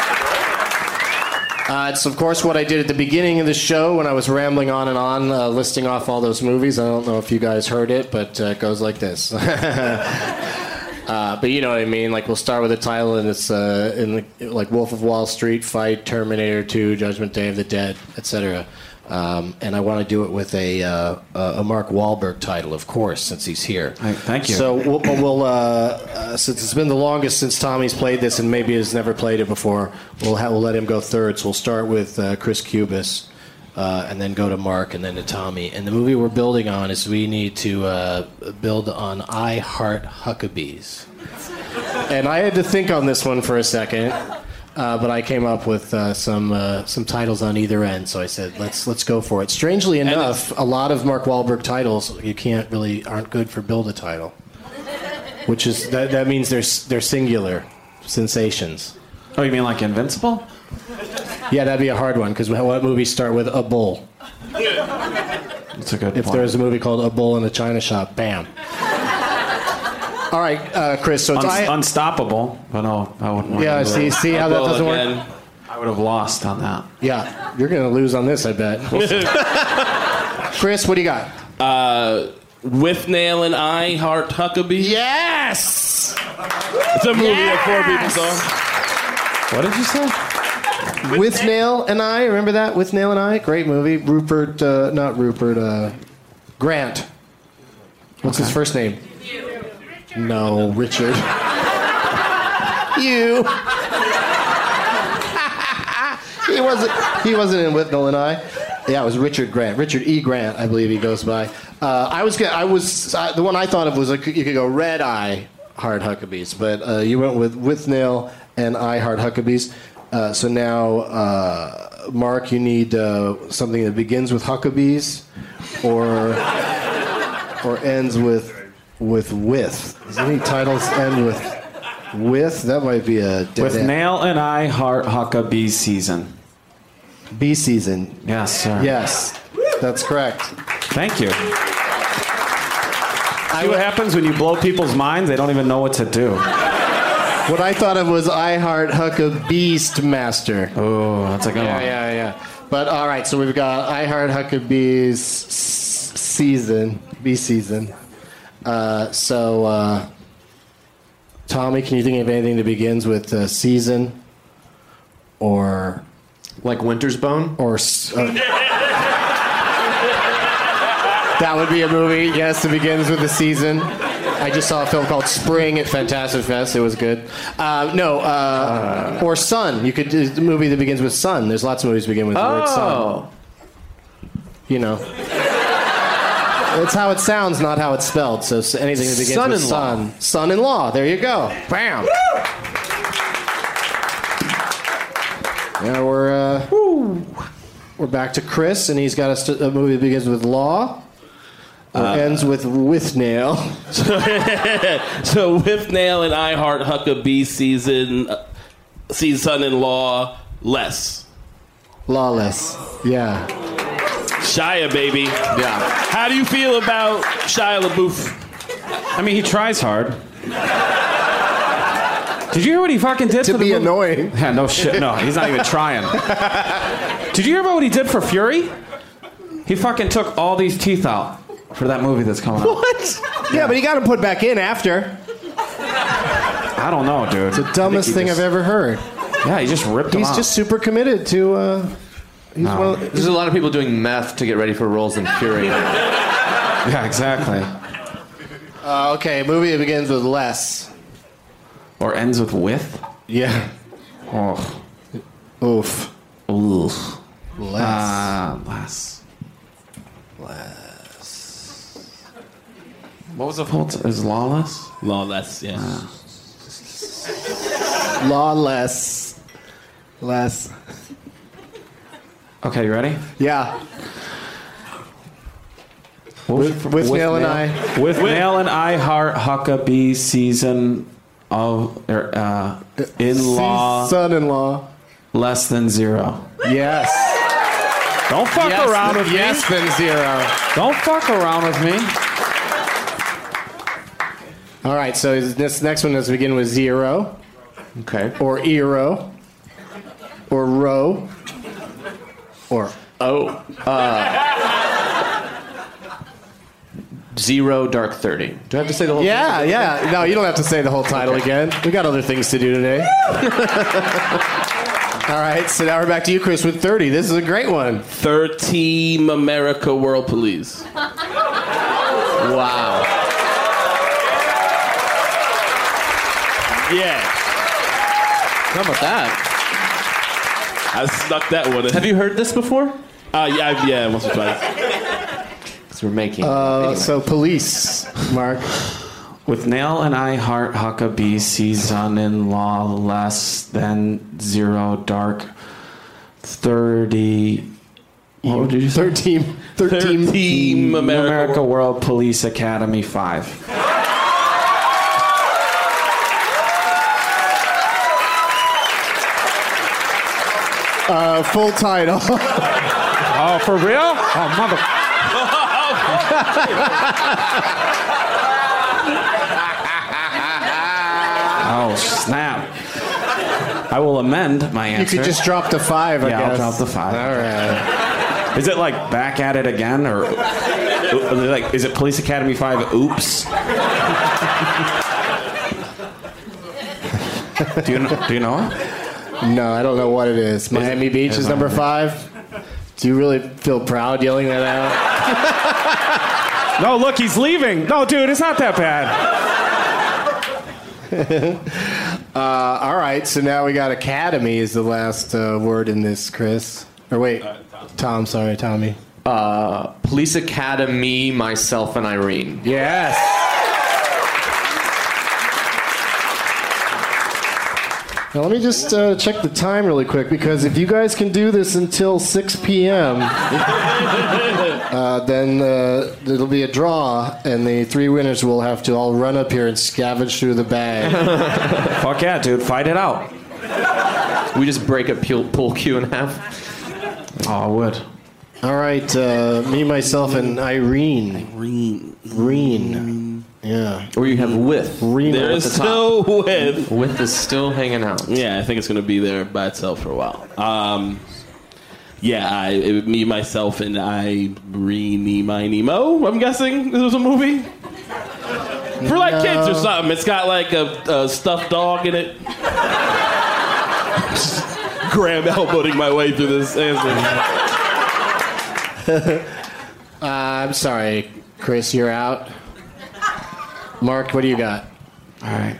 Uh, it's, of course, what I did at the beginning of the show when I was rambling on and on, uh, listing off all those movies. I don't know if you guys heard it, but uh, it goes like this. Uh, but you know what I mean. Like, we'll start with a title, and it's uh, in the, like Wolf of Wall Street, Fight, Terminator two, Judgment Day of the Dead, et cetera. Um, and I want to do it with a uh, a Mark Wahlberg title, of course, since he's here. Right, thank you. So we'll, we'll uh, uh, since it's been the longest since Tommy's played this, and maybe has never played it before, we'll ha- we'll let him go third. So we'll start with uh, Chris Cubis. Uh, and then go to Mark, and then to Tommy. And the movie we're building on is we need to uh, build on I Heart Huckabees. And I had to think on this one for a second, uh, but I came up with uh, some uh, some titles on either end. So I said, let's let's go for it. Strangely enough, a lot of Mark Wahlberg titles you can't really aren't good for build a title, which is that that means they're they're singular sensations. Oh, you mean like Invincible? Yeah, that'd be a hard one, because what movies start with a bull? That's a good If point. there's a movie called A Bull in a China Shop, bam. All right, uh, Chris, so it's... Un- I, unstoppable, but no, I wouldn't want yeah, to do see, it. see how that doesn't work? I would have lost on that. Yeah, you're going to lose on this, I bet. Chris, what do you got? Uh, With Nail and I Heart Huckabee. Yes! It's a movie Yes! that four people saw. What did you say? With Nail and I, remember that? With Nail and I, great movie. Rupert, uh, not Rupert, uh, Grant. What's his first name? No, Richard. You. he wasn't. He wasn't in With Nail and I. Yeah, it was Richard Grant. Richard E. Grant, I believe he goes by. Uh, I was. I was. Uh, the one I thought of was like you could go Red Eye Heart Huckabees, but uh, you went with With Nail and I Heart Huckabees. Uh, so now, uh, Mark, you need uh, something that begins with Huckabees, or or ends with with with. Does any titles end with with? That might be a dead With end. Nail and I Heart Huckabee season. B season. Yes, sir. Yes, that's correct. Thank you. See what happens when you blow people's minds? They don't even know what to do. What I thought of was I Heart Huckabeast Master. Oh, that's a good yeah, one. Yeah, yeah, But all right, so we've got I Heart Huckabees s- season, B season. Uh, so, uh, Tommy, can you think of anything that begins with uh, season or like Winter's Bone? Or uh, that would be a movie. Yes, it begins with the season. I just saw a film called Spring at Fantastic Fest. It was good. Uh, no, uh, or Sun. You could do the movie that begins with Sun. There's lots of movies that begin with the word Sun. Oh. You know. It's how it sounds, not how it's spelled. So anything that begins with Son-in-law. Sun. Son-in-law. There you go. Bam. Now we're uh, we're back to Chris, and he's got a, st- a movie that begins with Law. Or Uh, ends with with nail. So, so With Nail and I Heart Huckabee season, uh, season son-in-law less. Lawless. Yeah. Shia, baby. Yeah. How do you feel about Shia LaBeouf? I mean, he tries hard. Did you hear what he fucking did To for the be movie? annoying. Yeah, no shit. No, he's not even trying. Did you hear about what he did for Fury? He fucking took all these teeth out for that movie that's coming out. What? Yeah, but he got them put back in after. I don't know, dude. It's the dumbest thing just, I've ever heard. Yeah, he just ripped them He's out. just super committed to. Uh, he's No. one of, There's a lot of people doing meth to get ready for roles in Fury. Yeah, exactly. uh, okay, movie that begins with less. Or ends with with? Yeah. Oh. Oof. Oof. Less. Uh, less. Less. What was the full t- Is Lawless? Lawless, yeah. Lawless. Less. Okay, you ready? Yeah. What was With, it? with, Nail and I. With Nail and I Heart Huckabee season of er, uh, in law Son-in-law. less than zero. Yes. Don't fuck yes, around with yes, me. Yes, then zero. Don't fuck around with me. All right, so this next one does begin with zero. Okay. Or eero. Or row. Or oh. Uh, Zero Dark Thirty. Do I have to say the whole yeah, thing? Yeah, yeah. No, you don't have to say the whole title Okay. again. We got other things to do today. All right, so now we're back to you, Chris, with thirty. This is a great one. Third Team America World Police. Wow. Yeah. How about that? I snuck that one in. Have you heard this before? Uh, yeah, I've, yeah, once or twice. Because we're making. Uh, anyway. So, police, Mark. With Nail and I Heart Huckabee, son-in-law less than zero dark thirty. What did you say? Thirteen. Thirteen. Third Team America, America World Police Academy five. Uh, full title. Oh, for real? Oh, mother. Oh, snap. I will amend my answer. You could just drop the five, I yeah, guess. I'll drop the five. All right. Is it like back at it again, or like is it Police Academy five? Oops. do you know? Do you know? No, I don't know what it is. Miami Beach is number five. Do you really feel proud yelling that out? No, look, he's leaving. No, dude, it's not that bad. uh, all right, so now we got Academy is the last uh, word in this, Chris. Or wait, Tom, sorry, Tommy. Uh, Police Academy, myself, and Irene. Yes. Now let me just uh, check the time really quick, because if you guys can do this until six p.m., uh, then uh, it'll be a draw, and the three winners will have to all run up here and scavenge through the bag. Fuck yeah, dude, fight it out. We just break a pool, pool cue in half. Oh, I would. All right, uh, me, myself, and Irene. Irene. Irene. Yeah. Or you have with. Reno There at is the top. still with. With is still hanging out. Yeah, I think it's going to be there by itself for a while. Um, yeah, I, it, me, myself, and I, Re, my Nemo, I'm guessing this was a movie. For like No. kids or something. It's got like a, a stuffed dog in it. Graham elbowing my way through this answer. uh, I'm sorry, Chris, you're out. Mark, what do you got? All right.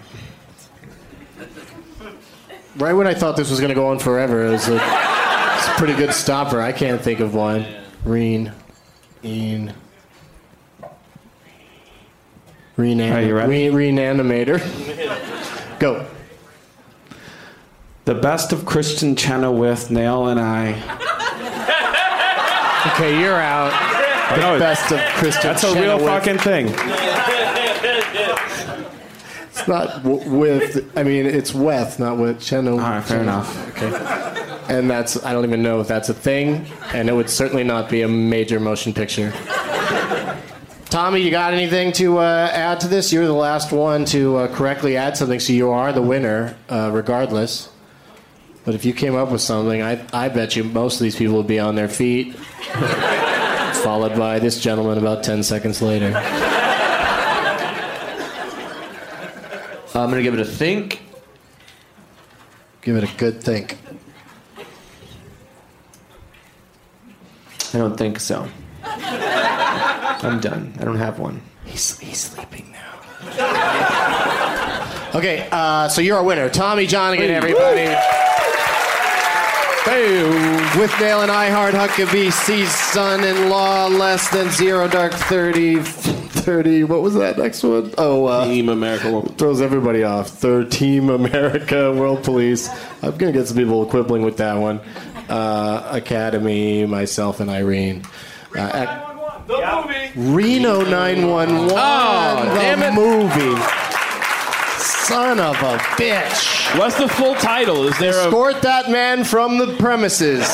Right when I thought this was going to go on forever, it was a, it's a pretty good stopper. I can't think of one. Reen. Een. Reanim- Are you ready? Re- Reanimator. Go. The best of Christian Chenoweth, Nail and I. Okay, you're out. The No, best of Christian That's a real Chenoweth. fucking thing. It's not w- with, I mean, it's with, not with Chenoweth. All right, fair enough. Okay. And that's, I don't even know if that's a thing, and it would certainly not be a major motion picture. Tommy, you got anything to uh, add to this? You're the last one to uh, correctly add something, so you are the winner, uh, regardless. But if you came up with something, I, I bet you most of these people would be on their feet, followed by this gentleman about ten seconds later. I'm going to give it a think. Give it a good think. I don't think so. I'm done. I don't have one. He's, he's sleeping now. Okay, uh, so you're our winner. Tommy Johnigan, everybody. Hey, with Nail and I Heart Huckabee, C's son-in-law, less than zero dark thirty. thirty, what was that next one? Oh, uh, Team America World. Throws everybody off. Third Team America World Police. I'm going to get some people quibbling with that one. Uh, Academy, myself, and Irene. Uh, The movie. Reno nine one one. Oh, the damn it. movie. Son of a bitch. What's the full title? Is there Escort that man from the premises.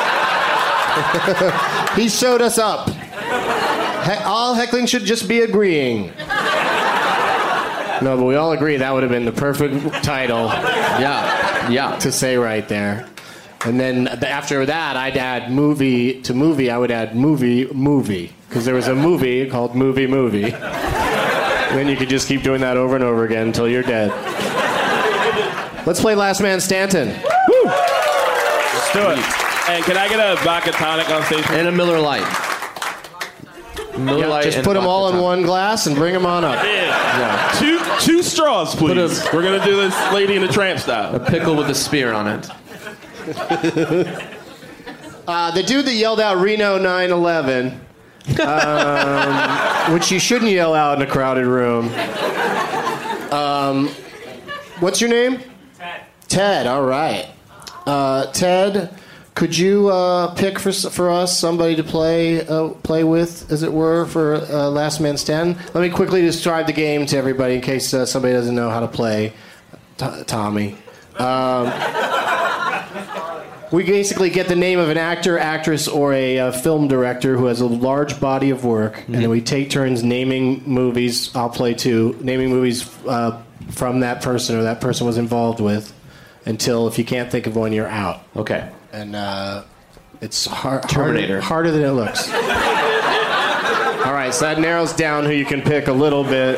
He showed us up. He- all heckling should just be agreeing. No, but we all agree that would have been the perfect title. Yeah, yeah. To say right there. And then after that, I'd add movie to movie. I would add movie, movie. Because there was a movie called Movie, Movie. And then you could just keep doing that over and over again until you're dead. Let's play Last Man Stanton. Woo! Let's do it. And can I get a vodka tonic on stage? And a Miller Lite. Miller Yeah, Lite just and put them vodka all in tonic. one glass and bring them on up. Yeah. Yeah. Two two straws, please. Put We're gonna do this Lady in the Tramp style. A pickle with a spear on it. uh, the dude that yelled out Reno nine eleven, um, which you shouldn't yell out in a crowded room. Um, what's your name? Ted. Ted, all right. Uh, Ted, could you uh, pick for for us somebody to play uh, play with, as it were, for uh, Last Man Stanton? Let me quickly describe the game to everybody in case uh, somebody doesn't know how to play. T- Tommy. Um, we basically get the name of an actor, actress, or a uh, film director who has a large body of work, mm-hmm. and then we take turns naming movies. I'll play two. Naming movies uh, from that person or that person was involved with, until if you can't think of one, you're out. Okay. And uh, it's hard, Terminator. harder, harder than it looks. All right, so that narrows down who you can pick a little bit.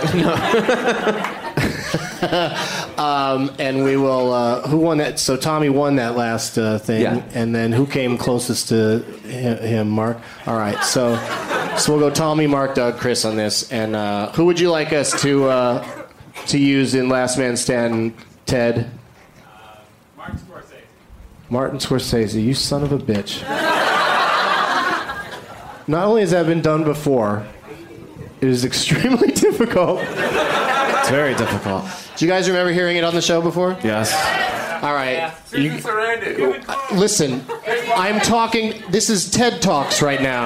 um, and we will. Uh, who won that? So Tommy won that last uh, thing, Yeah. and then who came closest to him? him Mark. All right, so so we'll go Tommy, Mark, Doug, Chris on this. And uh, who would you like us to uh, to use in Last Man Standing? Ted. Martin Scorsese, you son of a bitch. Not only has that been done before, it is extremely difficult. It's very difficult. Do you guys remember hearing it on the show before? Yes. All right. You, listen, I'm talking, this is TED Talks right now.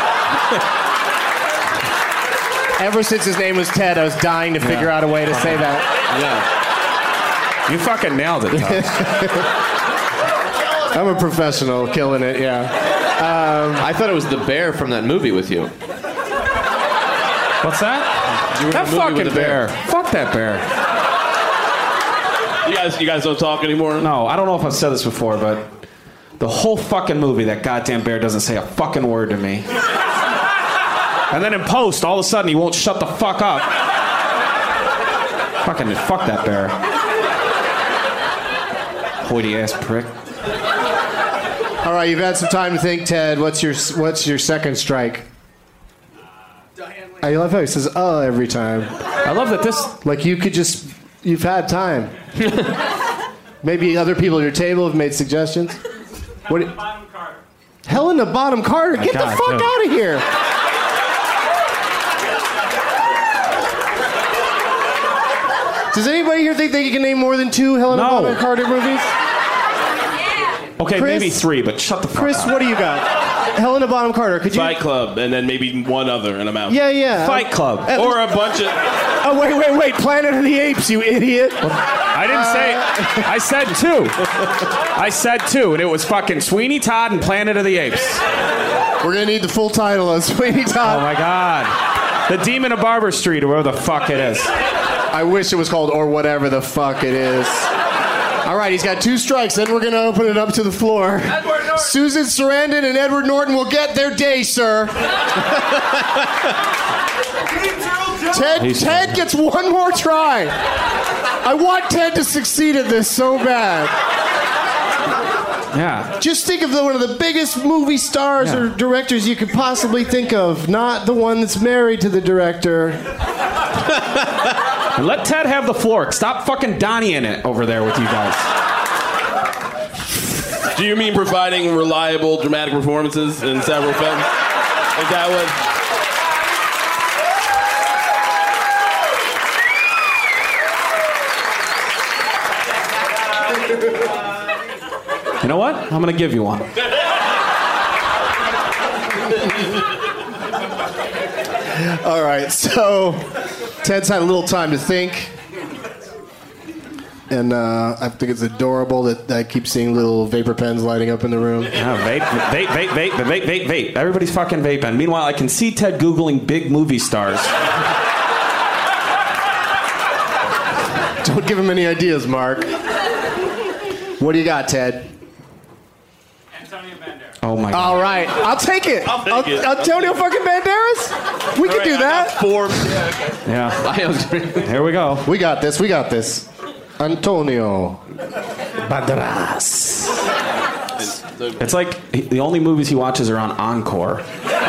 Ever since his name was Ted, I was dying to figure Yeah. out a way to say that. Yeah. You fucking nailed it, Doug. I'm a professional, killing it, yeah. Um, I thought it was the bear from that movie with you. What's that? You were in That a movie fucking with a bear. bear. Fuck that bear. You guys, you guys don't talk anymore? No, I don't know if I've said this before, but the whole fucking movie, that goddamn bear doesn't say a fucking word to me. And then in post, all of a sudden, he won't shut the fuck up. Fucking fuck that bear. Hoity ass prick. all right, you've had some time to think, Ted. What's your What's your second strike? I love how he says "oh" every time. I love that this... Like you could just... You've had time. Maybe other people at your table have made suggestions. What? Helena Bottom Carter. Helena Bottom Carter. Get God, the fuck no. out of here. Does anybody here think they can name more than two Helena No. Bonham Carter movies? Okay, Chris? maybe three, but shut the fuck Chris, up. what do you got? Helena Bonham Carter, could you? Fight Club, and then maybe one other, and I'm out. Yeah, yeah. Fight Club. Uh, Or a bunch of... Oh, wait, wait, wait. Planet of the Apes, you idiot. I didn't say... I said two. I said two, and it was fucking Sweeney Todd and Planet of the Apes. We're going to need the full title of Sweeney Todd. Oh, my God. The Demon of Barber Street, or whatever the fuck it is. I wish it was called Or Whatever the Fuck It Is. All right, he's got two strikes. Then we're going to open it up to the floor. Susan Sarandon and Edward Norton will get their day, sir. Ted, Ted gets one more try. I want Ted to succeed at this so bad. Yeah. Just think of the, one of the biggest movie stars Yeah. or directors you could possibly think of, not the one that's married to the director. And let Ted have the floor. Stop fucking Donnie in it over there with you guys. Do you mean providing reliable dramatic performances in several films? Is that You know what? I'm going to give you one. All right, so Ted's had a little time to think. And uh, I think it's adorable that I keep seeing little vapor pens lighting up in the room. Yeah, vape, vape, vape, vape, vape, vape, vape. Everybody's fucking vaping. Meanwhile, I can see Ted Googling big movie stars. Don't give him any ideas, Mark. What do you got, Ted? Oh my God. All right, I'll take it. I'll take it. Antonio fucking Banderas? We can All right, do I that. got four. Yeah, okay. Yeah. Here we go. We got this. We got this. Antonio Banderas. It's like he- the only movies he watches are on Encore.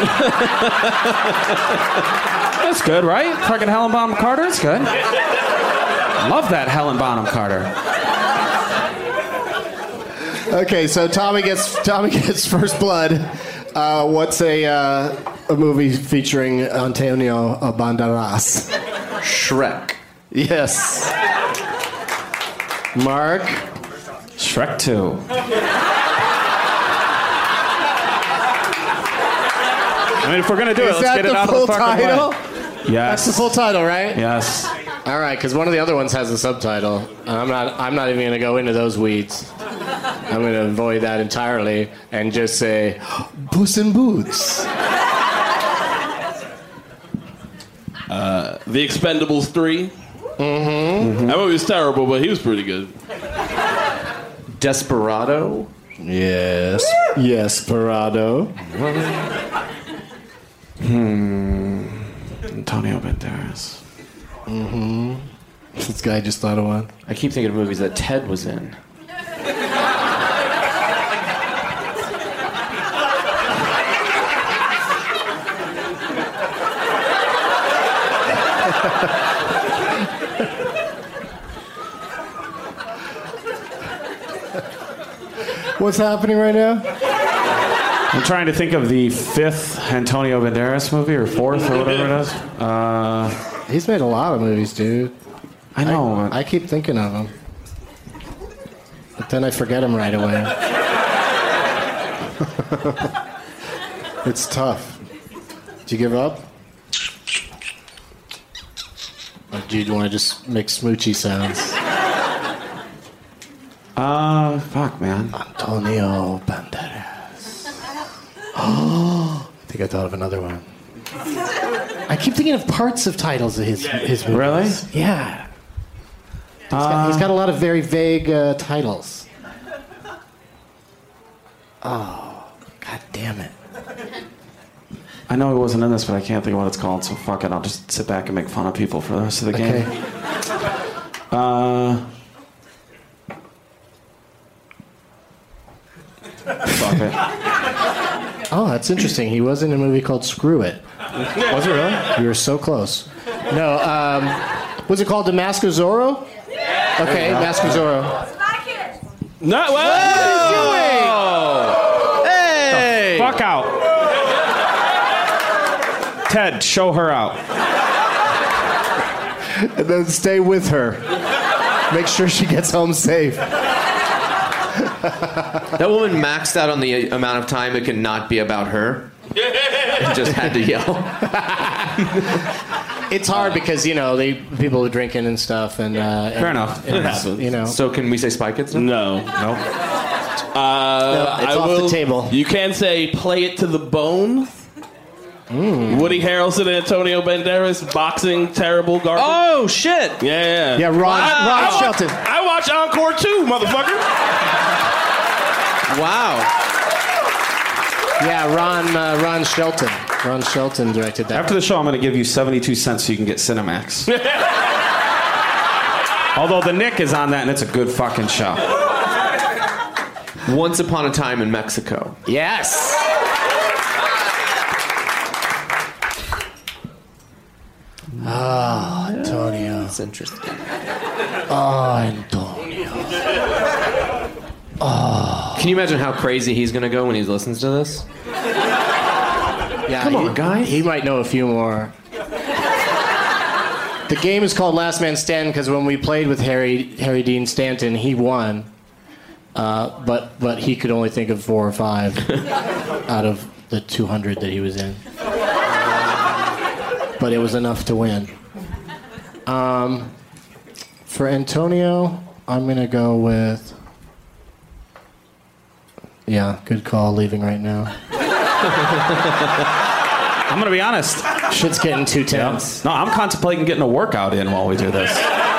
That's good, right? Fucking Helen Bonham Carter. It's good. Love that Helen Bonham Carter. Okay, so Tommy gets Tommy gets First Blood. Uh, what's a uh, a movie featuring Antonio Banderas? Shrek. Yes. Mark. Shrek two. I mean, if we're gonna do it, Is let's that get it the out full of the fucking title? way. Yes. That's the full title, right? Yes. All right, because one of the other ones has a subtitle. I'm not. I'm not even going to go into those weeds. I'm going to avoid that entirely and just say, "Puss in Boots." Uh, The Expendables three. Mm-hmm. That movie was terrible, but he was pretty good. Desperado. Yes. Yes, Parado. Hmm. Antonio Banderas. Mm-hmm. This guy just thought of one. I keep thinking of movies that Ted was in. What's happening right now? I'm trying to think of the fifth Antonio Banderas movie, or fourth, or whatever it is. Uh, He's made a lot of movies, dude. I know. I, but- I keep thinking of him. But then I forget him right away. It's tough. Did you give up? Or do you want to just make smoochy sounds? Uh, fuck, man. Antonio Banderas. Oh, I think I thought of another one. I keep thinking of parts of titles of his his movies. Really? Yeah. He's got, he's got a lot of very vague uh, titles. Oh, god damn it. I know he wasn't in this, but I can't think of what it's called, so fuck it. I'll just sit back and make fun of people for the rest of the Okay. game. Uh, fuck it. Oh, that's interesting. He was in a movie called Screw It. Was it really? You were so close. No, um, was it called The Mask of Zorro? Okay, Mask of Zorro. Not what? Hey! Fuck out. Ted, show her out. And then stay with her. Make sure she gets home safe. That woman maxed out on the amount of time it can not be about her. And just had to yell. It's hard because, you know, they people are drinking and stuff. and uh, Fair and, enough. and It it's, happens. You know. So can we say Spy Kids now? No. No. Uh, No, it's I off will, the table. You can say play it to the bone. Woody Harrelson, Antonio Banderas, boxing, terrible garbage. Oh, shit! Yeah, yeah. Yeah, Ron, I, Ron I watch- Shelton. I watch Encore too, motherfucker. Wow. Yeah, Ron uh, Ron Shelton. Ron Shelton directed that. After the show, I'm going to give you seventy-two cents so you can get Cinemax. Although the Nick is on that, and it's a good fucking show. Once Upon a Time in Mexico. Yes. Oh, Antonio. That's interesting. Oh, Antonio. Can you imagine how crazy he's going to go when he listens to this? Yeah, Come he, on, guys. He might know a few more. The game is called Last Man Standing because when we played with Harry Harry Dean Stanton, he won. Uh, but but he could only think of four or five out of the two hundred that he was in. But it was enough to win. Um, for Antonio, I'm going to go with... Yeah, good call leaving right now. I'm gonna be honest. Shit's getting too tense. No, I'm contemplating getting a workout in while we do this.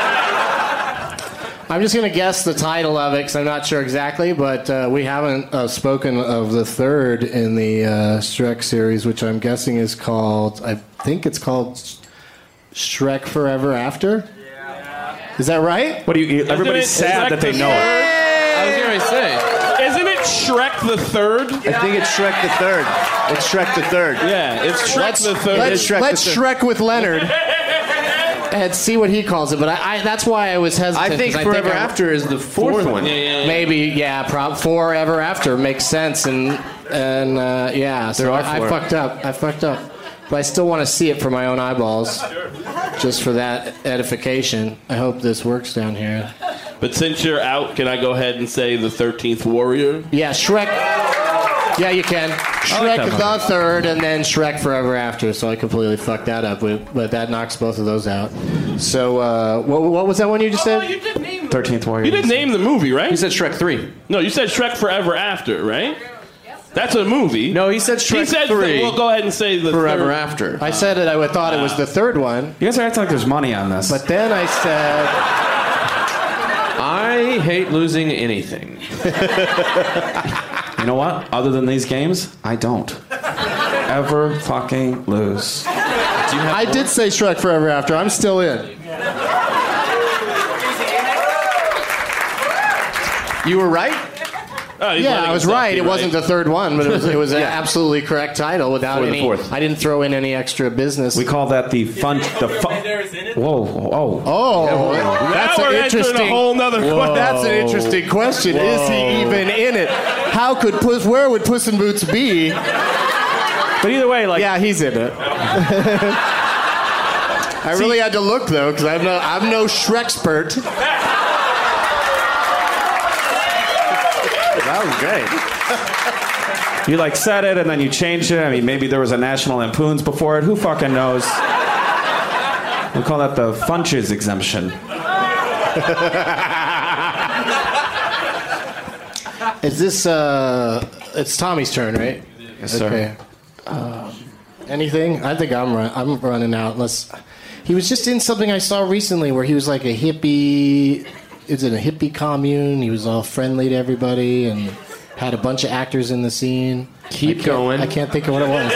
I'm just going to guess the title of it because I'm not sure exactly, but uh, we haven't uh, spoken of the third in the uh, Shrek series, which I'm guessing is called, I think it's called Shrek Forever After? Yeah. Is that right? What do you, everybody's it, sad that they know it. I was going to say. Isn't it Shrek the Third? I think it's Shrek the Third. It's Shrek the Third. Yeah, it's Shrek let's, the Third. Let's, Shrek let's the Shrek with Leonard. And see what he calls it, but I, I that's why I was hesitant. I think 'cause Forever I think I, After is the fourth one. Yeah, yeah, yeah. Maybe, yeah, prob- Forever After makes sense, and and uh, yeah, so There are I, I four. fucked up. I fucked up, but I still want to see it for my own eyeballs, just for that edification. I hope this works down here. But since you're out, can I go ahead and say the thirteenth Warrior? Yeah, Shrek. Yeah, you can. Shrek that the Third, and then Shrek Forever After. So I completely fucked that up, but, but that knocks both of those out. So uh, what, what was that one you just said? Oh, you didn't name thirteenth Warrior. You didn't name the movie, right? He said Shrek three. No, you said Shrek Forever After, right? That's a movie. No, he said Shrek he said three. Well, go ahead and say the Forever third. After. I said it. I would thought it was the third one, You guys are acting like there's money on this. but then I said. I hate losing anything. You know what? Other than these games, I don't ever fucking lose. I did say Shrek Forever After. I'm still in. You were right? Oh, he's Yeah, letting I was himself right. be It wasn't the third one, but it was, it was an absolutely correct title without For the any. fourth. I didn't throw in any extra business. We call that the fun. The fun. Whoa, whoa. Oh, that's Now an we're entering interesting. a whole nother question. That's an interesting question. Is he even in it? How could Puss? Where would Puss in Boots be? But either way, like, Yeah, he's in it. I really had to look though, because I'm no, I'm no Shrekspert. That was great. you like said it and then you changed it. I mean, maybe there was a National Lampoons before it. Who fucking knows? We call that the Funches exemption. Is this? uh It's Tommy's turn, right? Yes, sir. Okay. Um, anything? I think I'm run- I'm running out. Unless he was just in something I saw recently where he was like a hippie. Is it a hippie commune? He was all friendly to everybody and had a bunch of actors in the scene. Keep I can't- going. I can't think of what it was.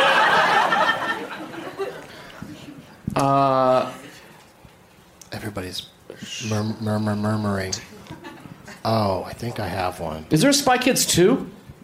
Uh, everybody's mur- murmur murmuring. Oh, I think I have one. Is there a Spy Kids two?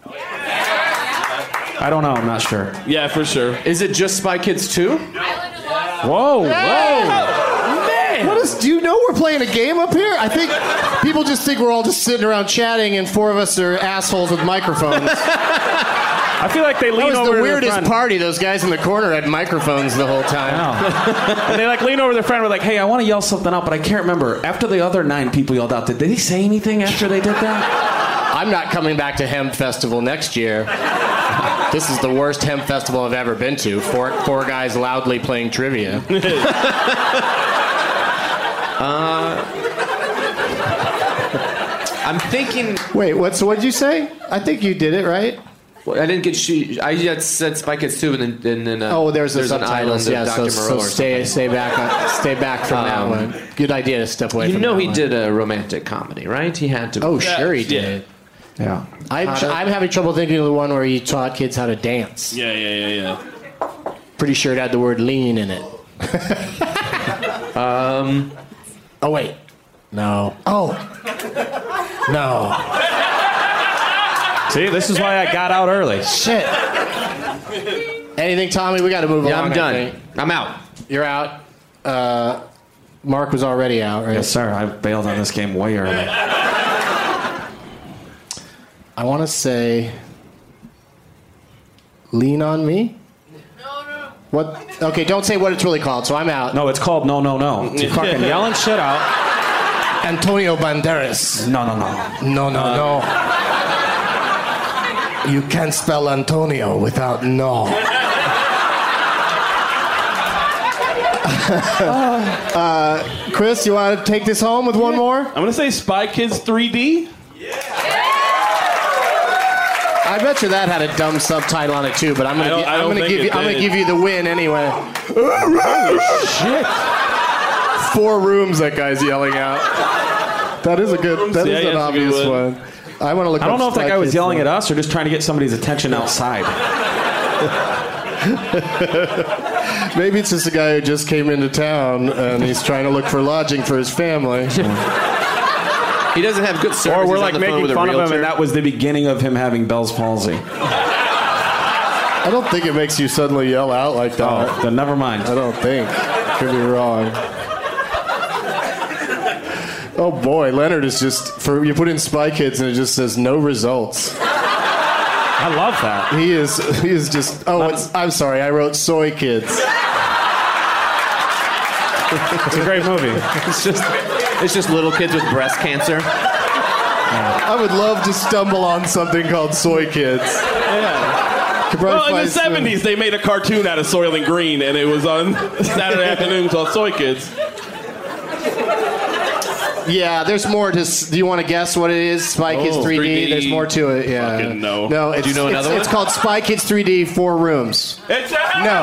I don't know. I'm not sure. Yeah, for sure. Is it just Spy Kids two? Whoa, whoa. Man, what is? Do you know we're playing a game up here? I think people just think we're all just sitting around chatting, and four of us are assholes with microphones. I feel like they lean That was over the to their weirdest friend. party. Those guys in the corner had microphones the whole time. And they like lean over to their friend. We're like, hey, I want to yell something out, but I can't remember. After the other nine people yelled out, did they say anything after they did that? I'm not coming back to Hemp Festival next year. This is the worst hemp festival I've ever been to. Four, four guys loudly playing trivia. uh, I'm thinking. Wait, what's what did you say? I think you did it right. Well, I didn't get. She, I just said Spy Kids two, and then, and then uh, Oh, there's, there's a an island subtitles. Yeah, of so, Doctor so Moreau or stay something. stay back uh, stay back from that Um, one. Good idea to step away You from know that he one. did a romantic comedy, right? He had to. Oh, sure he Yeah. did. Yeah. I'm, How to- I'm having trouble thinking of the one where he taught kids how to dance. Yeah, yeah, yeah, yeah. Pretty sure it had the word lean in it. um. Oh, wait. No. Oh. No. See, this is why I got out early. Shit. Anything, Tommy? We got to move Yeah, along. I'm I done. think. I'm out. You're out. Uh, Mark was already out, right? Yes, sir. I bailed on this game way early. I want to say, lean on me. No, no. What? Okay, don't say what it's really called. So I'm out. No, it's called No, No, No. You're fucking yelling shit out. Antonio Banderas. No, no, no. No, no, Uh, no. You can't spell Antonio without no. uh, Chris, you want to take this home with one more? I'm going to say Spy Kids three D. I bet you that had a dumb subtitle on it too, but I'm gonna, gi- I'm gonna give you, I'm gonna give you the win anyway. Holy shit! Four rooms that guy's yelling out. That is a good. That Yeah, is yeah, an it's a good obvious one. one. I want to look. I don't up know if that Spy guy was Kids yelling now. at us or just trying to get somebody's attention outside. Maybe it's just a guy who just came into town and he's trying to look for lodging for his family. He doesn't have good service. Or we're He's like on the phone making with a fun of him, realtor. and that was the beginning of him having Bell's palsy. I don't think it makes you suddenly yell out like that. Oh, then never mind. I don't think. Could be wrong. Oh boy, Leonard is just for you put in Spy Kids and it just says no results. I love that. He is he is just oh it's, I'm sorry, I wrote Soy Kids. It's a great movie. It's just it's just little kids with breast cancer. I would love to stumble on something called Soy Kids. Yeah. Could probably Well, in the find some- seventies, they made a cartoon out of Soylent Green, and it was on Saturday afternoon called Soy Kids. Yeah, there's more to. s- Do you want to guess what it is? Spy Kids Oh, three D. three D. There's more to it. Yeah. Fucking no. No. It's, Do you know it's, another it's one? called Spy Kids three D. Four rooms. It's No.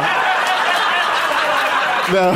No.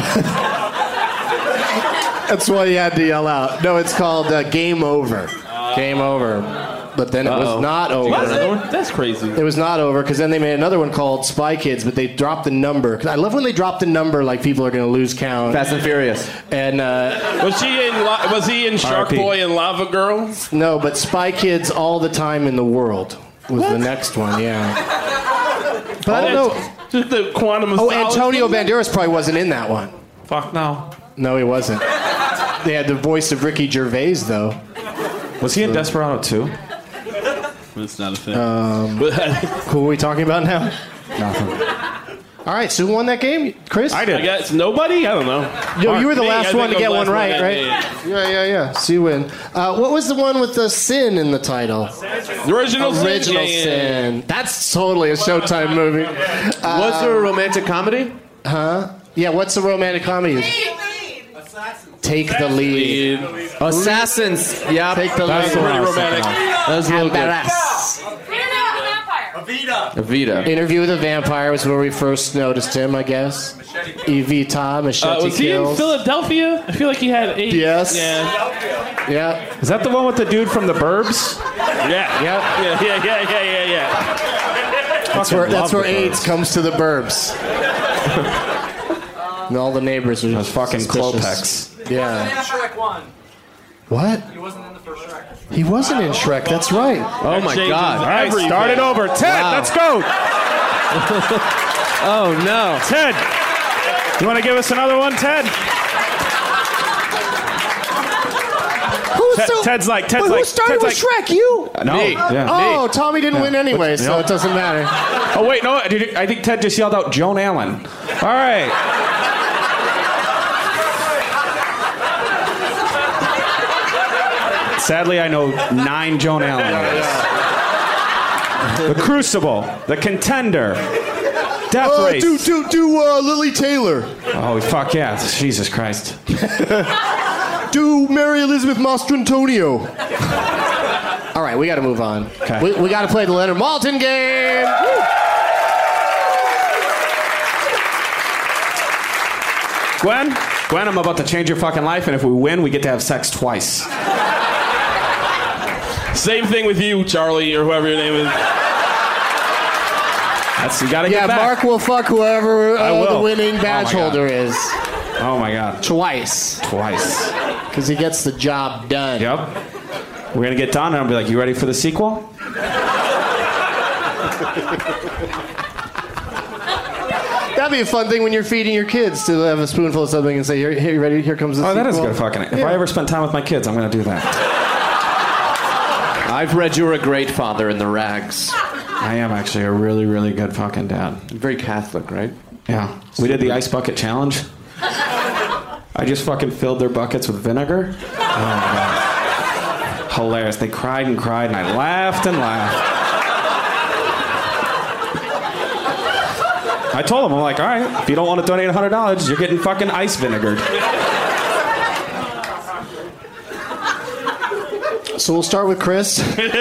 That's why you had to yell out. No, it's called uh, Game Over. Game Over. But then it Uh-oh. was not over. What? Another one? That's crazy. It was not over because then they made another one called Spy Kids, but they dropped the number. 'Cause I love when they drop the number like people are going to lose count. Fast and Furious. And uh, Was she in? La- was he in Shark R I P Boy and Lava Girl? no, but Spy Kids all the time in the world was the next one. Yeah. But I don't know. Just the quantum of Oh, solace. Antonio Banderas probably wasn't in that one. Fuck no. No, he wasn't. They had the voice of Ricky Gervais, though. Was he in Desperado too? That's not a thing. Um, who are we talking about now? Nothing. All right, so who won that game? Chris? I did. I guess nobody. I don't know. Yo, you were the Me, I last think one to I was get the one last right, yeah, right? yeah, yeah. Yeah, yeah, yeah. So you win. Uh, what was the one with the sin in the title? The original Sin? Original Yeah, yeah, yeah. Sin. That's totally a Showtime movie. Uh, What's a romantic comedy? Huh? Yeah, what's a romantic comedy? Take the lead. Assassins. Yeah. Take the That's lead. pretty romantic. That was a little good. Evita. Interview with a Vampire was where we first noticed him, I guess. Evita, Machete Uh, was he in Kills. Philadelphia? I feel like he had eight. Yes. Yeah. Yeah. Is that the one with the dude from the Burbs? Yeah. Yep. Yeah. Yeah. Yeah. Yeah. Yeah. Yeah. That's where, that's love where the AIDS Burbs. comes to the burbs. And all the neighbors are Those fucking suspicious. Klopex. Yeah. Shrek one. What? He wasn't in the first Shrek. He wasn't in Shrek, that's right. Oh my changes God. All right, everything. start it over. Ted, Wow. let's go. Oh no. Ted, you want to give us another one, Ted? Who's Ted- so, Ted's like- Ted's Wait, who like- started Ted's with like- Shrek? You? No. Me. Yeah. Oh, Tommy didn't win anyway, so Yeah. it doesn't matter. Oh wait, no. Did you, I think Ted just yelled out Joan Allen. All right. Sadly, I know nine Joan Allen movies. The Crucible, The Contender, Death Uh, Race. do do do uh, Lily Taylor. Oh fuck yeah! Jesus Christ. Do Mary Elizabeth Mastrantonio. All right, we got to move on. Okay. We, we got to play the Leonard Maltin game. Woo! Gwen, Gwen, I'm about to change your fucking life, and if we win, we get to have sex twice. Same thing with you, Charlie, or whoever your name is. That's you gotta Yeah, get back. Mark will fuck whoever I uh, will. the winning Oh badge my God. holder is. Oh my god. Twice. Twice. Because he gets the job done. Yep. We're gonna get done, and I'll be like, "You ready for the sequel?" That'd be a fun thing when you're feeding your kids to have a spoonful of something and say, "Here, here, you ready? Here comes the Oh, sequel." that is good fucking. If Yeah. I ever spend time with my kids, I'm gonna do that. I've read You're a Great Father in the Rags. I am actually a really, really good fucking dad. Very Catholic, right? Yeah. We did the ice bucket challenge. I just fucking filled their buckets with vinegar. Oh my god. Hilarious. They cried and cried, and I laughed and laughed. I told him, I'm like, all right, if you don't want to donate one hundred dollars, you're getting fucking ice vinegared. So we'll start with Chris.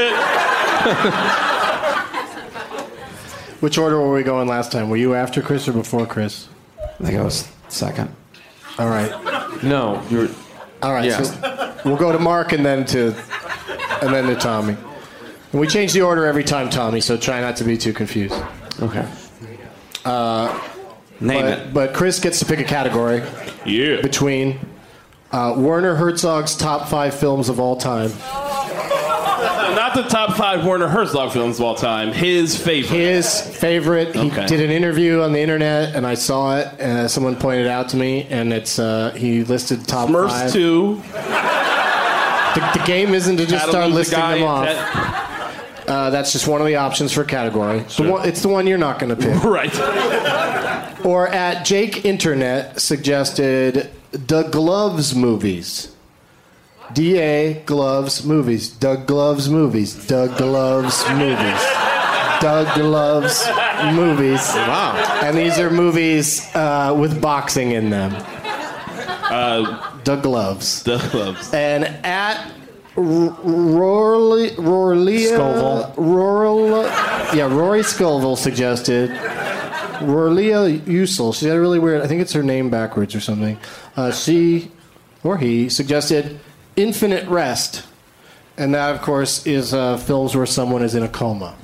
Which order were we going last time? Were you after Chris or before Chris? I think I was second. All right. No, you're. All right. Yeah. So we'll go to Mark and then to and then to Tommy. And we change the order every time, Tommy. So try not to be too confused. Okay. Uh, Name but, it. But Chris gets to pick a category. Yeah. Between uh, Werner Herzog's top five films of all time. Not the top five Werner Herzog films of all time. His favorite. His favorite. He Okay. did an interview on the internet, and I saw it, and someone pointed it out to me, and it's uh, he listed top Smurfs five. two. The, the game isn't to just How to start Lose a listing Guy them in off. ten- Uh, that's just one of the options for category. The Sure. one, it's the one you're not going to pick. Right. Or at Jake Internet suggested Doug Gloves movies. D A Gloves movies. Doug Gloves movies. Doug Gloves movies. Doug Gloves movies. Wow. And these are movies uh, with boxing in them. Uh, Doug Gloves. Doug Gloves. And at Rory, Rory, Scoville. Rory, yeah, Rory Scoville suggested Rorelia Usel. She had a really weird. I think it's her name backwards or something. Uh, she or he suggested Infinite Rest, and that, of course, is uh, films where someone is in a coma.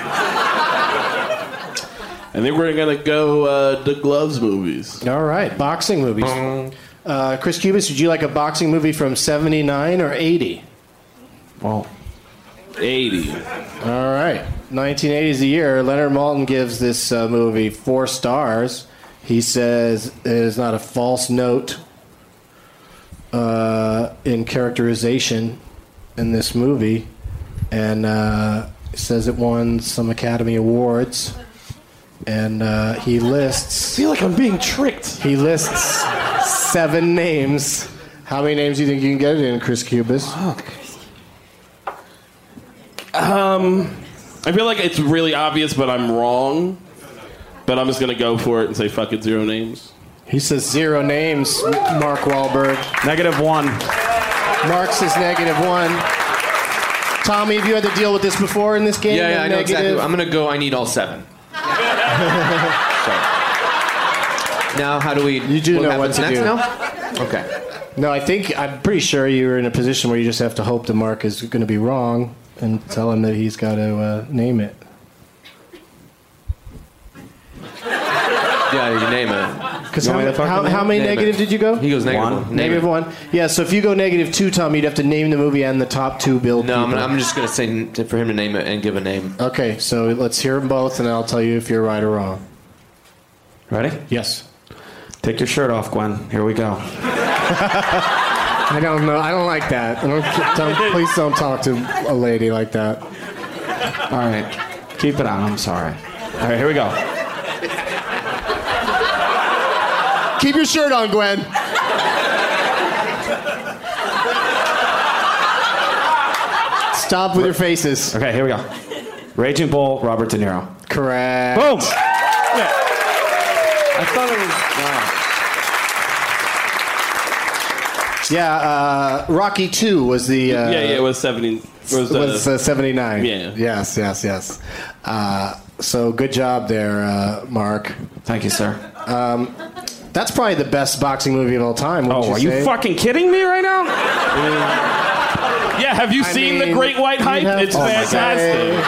I think we're gonna go uh, the Gloves movies. All right, boxing movies. Uh, Chris Cubis, would you like a boxing movie from seventy-nine or eighty? Well, eighty. All right. nineteen eighty is the year. Leonard Maltin gives this uh, movie four stars. He says it is not a false note uh, in characterization in this movie. And uh, says it won some Academy Awards. And uh, he lists... I feel like I'm being tricked. He lists seven names. How many names do you think you can get it in, Chris Cubis? Um, I feel like it's really obvious, but I'm wrong. But I'm just gonna go for it and say fuck it, zero names. He says zero names, Mark Wahlberg. Negative one. Mark says negative one. Tommy, have you had to deal with this before in this game? Yeah, yeah, I know Negative? exactly. I'm gonna go. I need all seven. So, now, how do we? You do what know what happens to next do. now? Okay. No, I think, I'm pretty sure you're in a position where you just have to hope that Mark is going to be wrong and tell him that he's got to uh, name it. Yeah, you name it. Because how, how, how many Name negative it. did you go? He goes negative one. One. Name Negative it. one. Yeah, so if you go negative two, Tom, you'd have to name the movie and the top two billed No, I'm, people. gonna, I'm just gonna say n- for him to name it and give a name. Okay, so let's hear them both, and I'll tell you if you're right or wrong. Ready? Yes. Take your shirt off, Gwen. Here we go. I don't know. I don't like that. I don't, don't, please don't talk to a lady like that. All right. Keep it on. I'm sorry. All right, here we go. Keep your shirt on, Gwen. Stop with your faces. Okay, here we go. Raging Bull, Robert De Niro. Correct. Boom. I thought it was. Wow. Yeah, uh, Rocky two was the. Uh, yeah, yeah, it was seventy. Was, the, was uh, seventy-nine. Yeah. Yes, yes, yes. Uh, so good job there, uh, Mark. Thank you, sir. Um, that's probably the best boxing movie of all time. Oh, you are say? you fucking kidding me right now? yeah, have you I seen mean, The Great White you'd Hype? have It's to fantastic.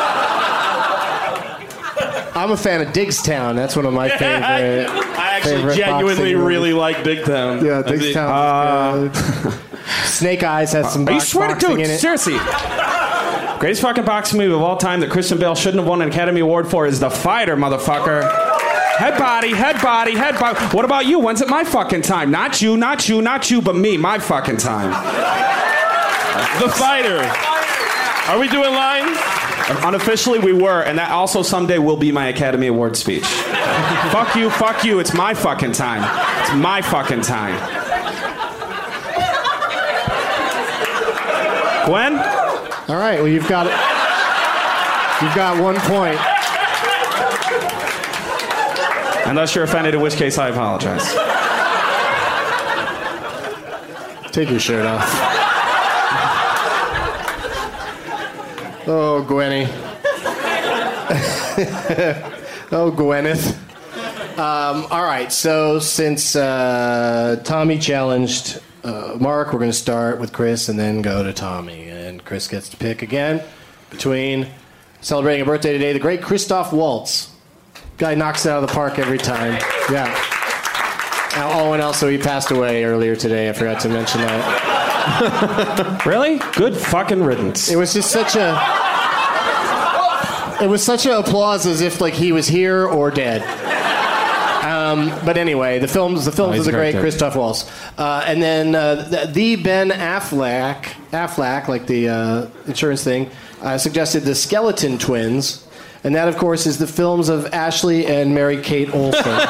I'm a fan of Digstown. That's one of my favorite. I actually favorite genuinely boxing really movies. like Big Town. Yeah, I mean, Digstown. Uh, Snake Eyes has some Are you box- swear to boxing dude? in it. Seriously. Greatest fucking boxing movie of all time that Christian Bale shouldn't have won an Academy Award for is The Fighter, motherfucker. Head body, head body, head body. What about you? When's it my fucking time? Not you, not you, not you, but me. My fucking time. The Fighter. Are we doing lines? Unofficially, we were, and that also someday will be my Academy Award speech. Fuck you, fuck you. It's my fucking time. It's my fucking time. Gwen? All right. Well, you've got it. You've got one point. Unless you're offended, in which case I apologize. Take your shirt off. Oh, Gwenny. Oh, Gwyneth. Um, all right, so since uh, Tommy challenged uh, Mark, we're going to start with Chris and then go to Tommy. And Chris gets to pick again between celebrating a birthday today, the great Christoph Waltz. Guy knocks it out of the park every time. Yeah. Oh, and also he passed away earlier today. I forgot to mention that. Really? Good fucking riddance. It was just such a... It was such an applause as if like he was here or dead. Um, but anyway, the films, the films oh, of the great good. Christoph Waltz, uh, and then uh, the, the Ben Affleck, Affleck, like the uh, insurance thing, uh, suggested the Skeleton Twins, and that, of course, is the films of Ashley and Mary Kate Olsen.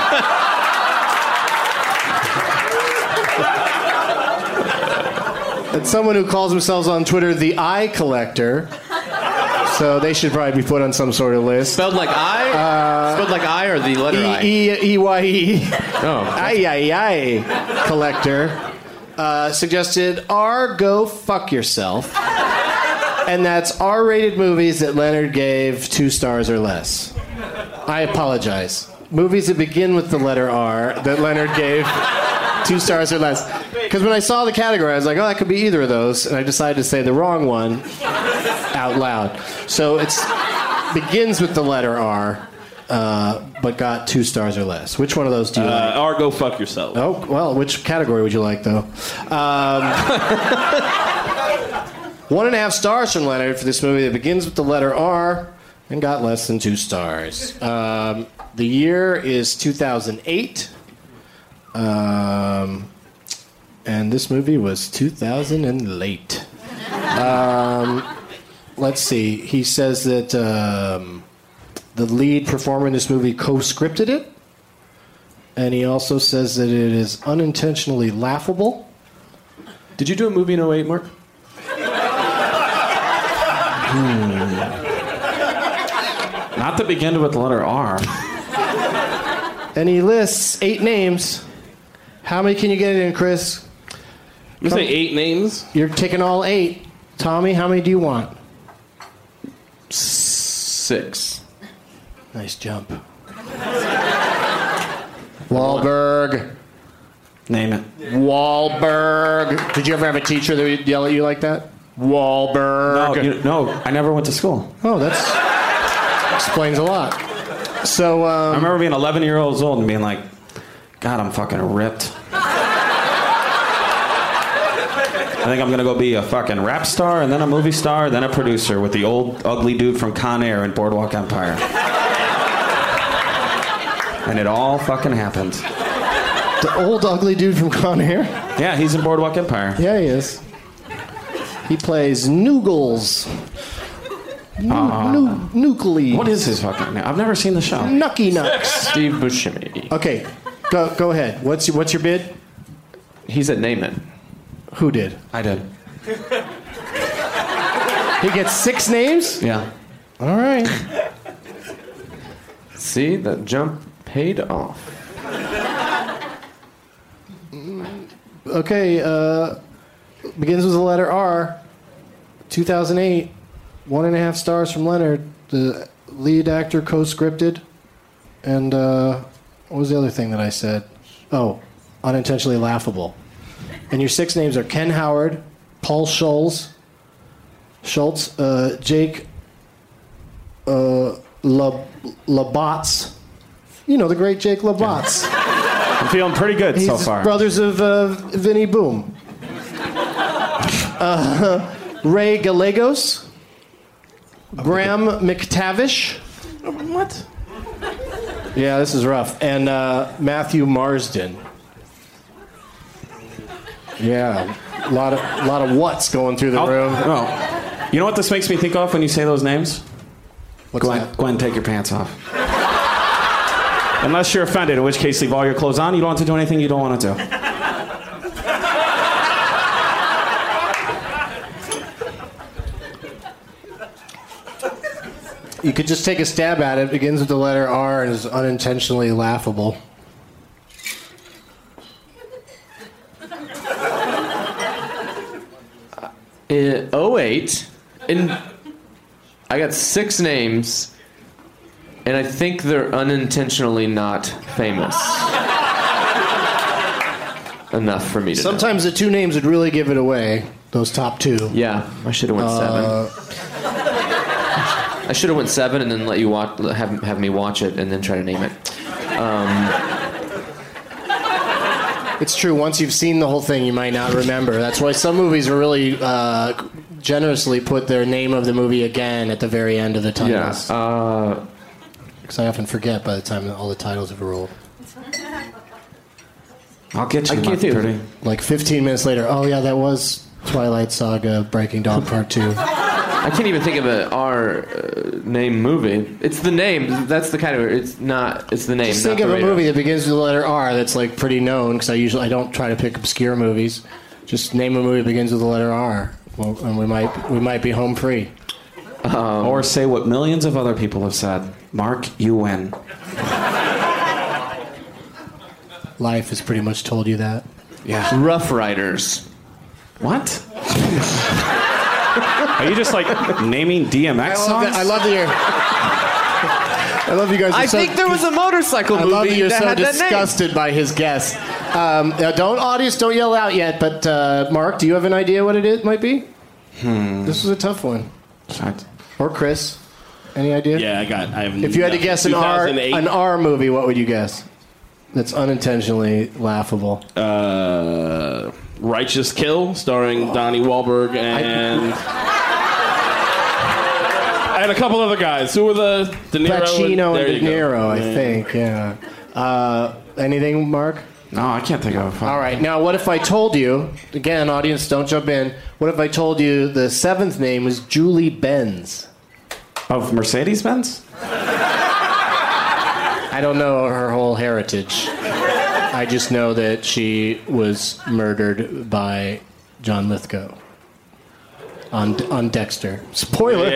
And someone who calls themselves on Twitter the Eye Collector. So they should probably be put on some sort of list. Spelled like I? Uh, Spelled like I or the letter I? E E Y E. Oh. Ay, ay, ay. Collector. Uh, suggested R, Go Fuck Yourself. And that's R-rated movies that Leonard gave two stars or less. I apologize. Movies that begin with the letter R that Leonard gave two stars or less. Because when I saw the category, I was like, oh, that could be either of those. And I decided to say the wrong one out loud. So it's begins with the letter R, uh, but got two stars or less. Which one of those do you uh, like? R, Go Fuck Yourself. Oh, well, which category would you like, though? Um, one and a half stars from Leonard for this movie that begins with the letter R and got less than two stars. Um, the year is two thousand eight. Um, and this movie was two thousand and late. Um, let's see. He says that um, the lead performer in this movie co-scripted it. And he also says that it is unintentionally laughable. Did you do a movie in oh eight, Mark? hmm. Not to begin with the letter R. And he lists eight names. How many can you get in, Chris? You say eight names? You're taking all eight. Tommy, how many do you want? Six. Nice jump. Wahlberg. Name it. Wahlberg. Did you ever have a teacher that would yell at you like that? Wahlberg. No, you, no, I never went to school. Oh, that's explains a lot. So um, I remember being eleven years old and being like, God, I'm fucking ripped. I think I'm gonna go be a fucking rap star, and then a movie star, then a producer with the old ugly dude from Con Air and Boardwalk Empire. And it all fucking happened. The old ugly dude from Con Air? Yeah, he's in Boardwalk Empire. Yeah, he is. He plays Noogles. Nu- Uh, nu- Nucleus. What is his fucking name? I've never seen the show. Nucky Nucks. Steve Buscemi. Okay, go go ahead. What's your, what's your bid? He said name it. Who did? I did. He gets six names? Yeah. All right. See, that jump paid off. Okay, uh, begins with the letter R. two thousand eight. One and a half stars from Leonard. The lead actor co-scripted. And uh, what was the other thing that I said? Oh, unintentionally laughable. And your six names are Ken Howard, Paul Schultz, Schultz, uh, Jake uh, La, LaBatz. You know, the great Jake LaBatz. I'm feeling pretty good He's so far. brothers of uh, Vinnie Boom. Uh, Ray Gallegos. Graham McTavish. What? Yeah, this is rough. And uh, Matthew Marsden. Yeah, a lot of a lot of what's going through the I'll- room. No. You know what this makes me think of when you say those names? What's Gwen, that? Gwen, take your pants off. Unless you're offended, in which case leave all your clothes on. You don't have to do anything you don't want to do. You could just take a stab at it. It begins with the letter R and is unintentionally laughable. In oh eight, in, I got six names, and I think they're unintentionally not famous enough for me to Sometimes know. the two names would really give it away, those top two. Yeah, I should have went Uh, seven. I should have went seven and then let you watch, have, have me watch it and then try to name it. Um, It's true. Once you've seen the whole thing, you might not remember. That's why some movies are really uh, generously put their name of the movie again at the very end of the titles. Yeah. Uh, Because I often forget by the time that all the titles have rolled. I'll get I you, can't my think- pretty. Like fifteen minutes later, oh yeah, that was Twilight Saga Breaking Dawn Part two. I can't even think of a R uh, name movie. It's the name. That's the kind of. It's not. It's the name. Just not think the of a radar. movie that begins with the letter R that's like pretty known, because I usually I don't try to pick obscure movies. Just name a movie that begins with the letter R, well, and we might we might be home free. Um, Or say what millions of other people have said. Mark, you win. Life has pretty much told you that. Yeah. Rough Riders. What? Are you just like naming D M X I love songs? that. I love that you're. I love you guys. Are I so, think there was a motorcycle I movie love that you're that so had that name. disgusted by his guess. Um, now don't audience, don't yell out yet. But uh, Mark, do you have an idea what it is? Might be. Hmm. This was a tough one. Shit. Or Chris, any idea? Yeah, I got. I have. If you had to guess an R, two thousand eight. an R movie, what would you guess? That's unintentionally laughable. Uh, Righteous Kill, starring Donnie Wahlberg and and a couple other guys. Who were the De Niro? Pacino there and you De go. Niro, I Yeah. think. Yeah. Uh, anything, Mark? No, I can't think of it. All right. Now, what if I told you? Again, audience, don't jump in. What if I told you the seventh name was Julie Benz? Of Mercedes-Benz? I don't know her whole heritage. I just know that she was murdered by John Lithgow on on Dexter. Spoiler.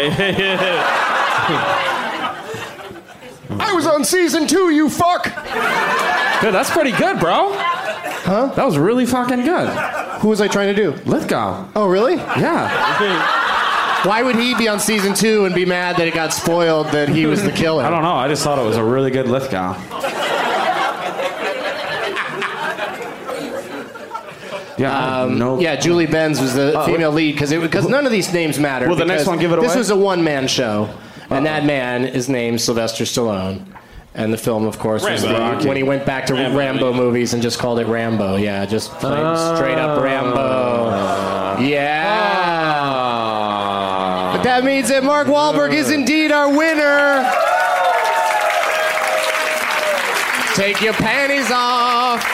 I was on season two, you fuck! Dude, that's pretty good, bro. Huh? That was really fucking good. Who was I trying to do? Lithgow. Oh, really? Yeah. Why would he be on season two and be mad that it got spoiled that he was the killer? I don't know. I just thought it was a really good Lithgow. Yeah, Um, no. Yeah, Julie Benz was the Uh, female lead because because none of these names matter. Will the next because one give it This away? was a one-man show, and that man is named Sylvester Stallone. And the film, of course, was Rambo. the, when he went back to Rambo, Rambo, yeah. movies and just called it Rambo. Yeah, just plain straight up Rambo. Yeah. But that means that Mark Wahlberg is indeed our winner. Take your panties off.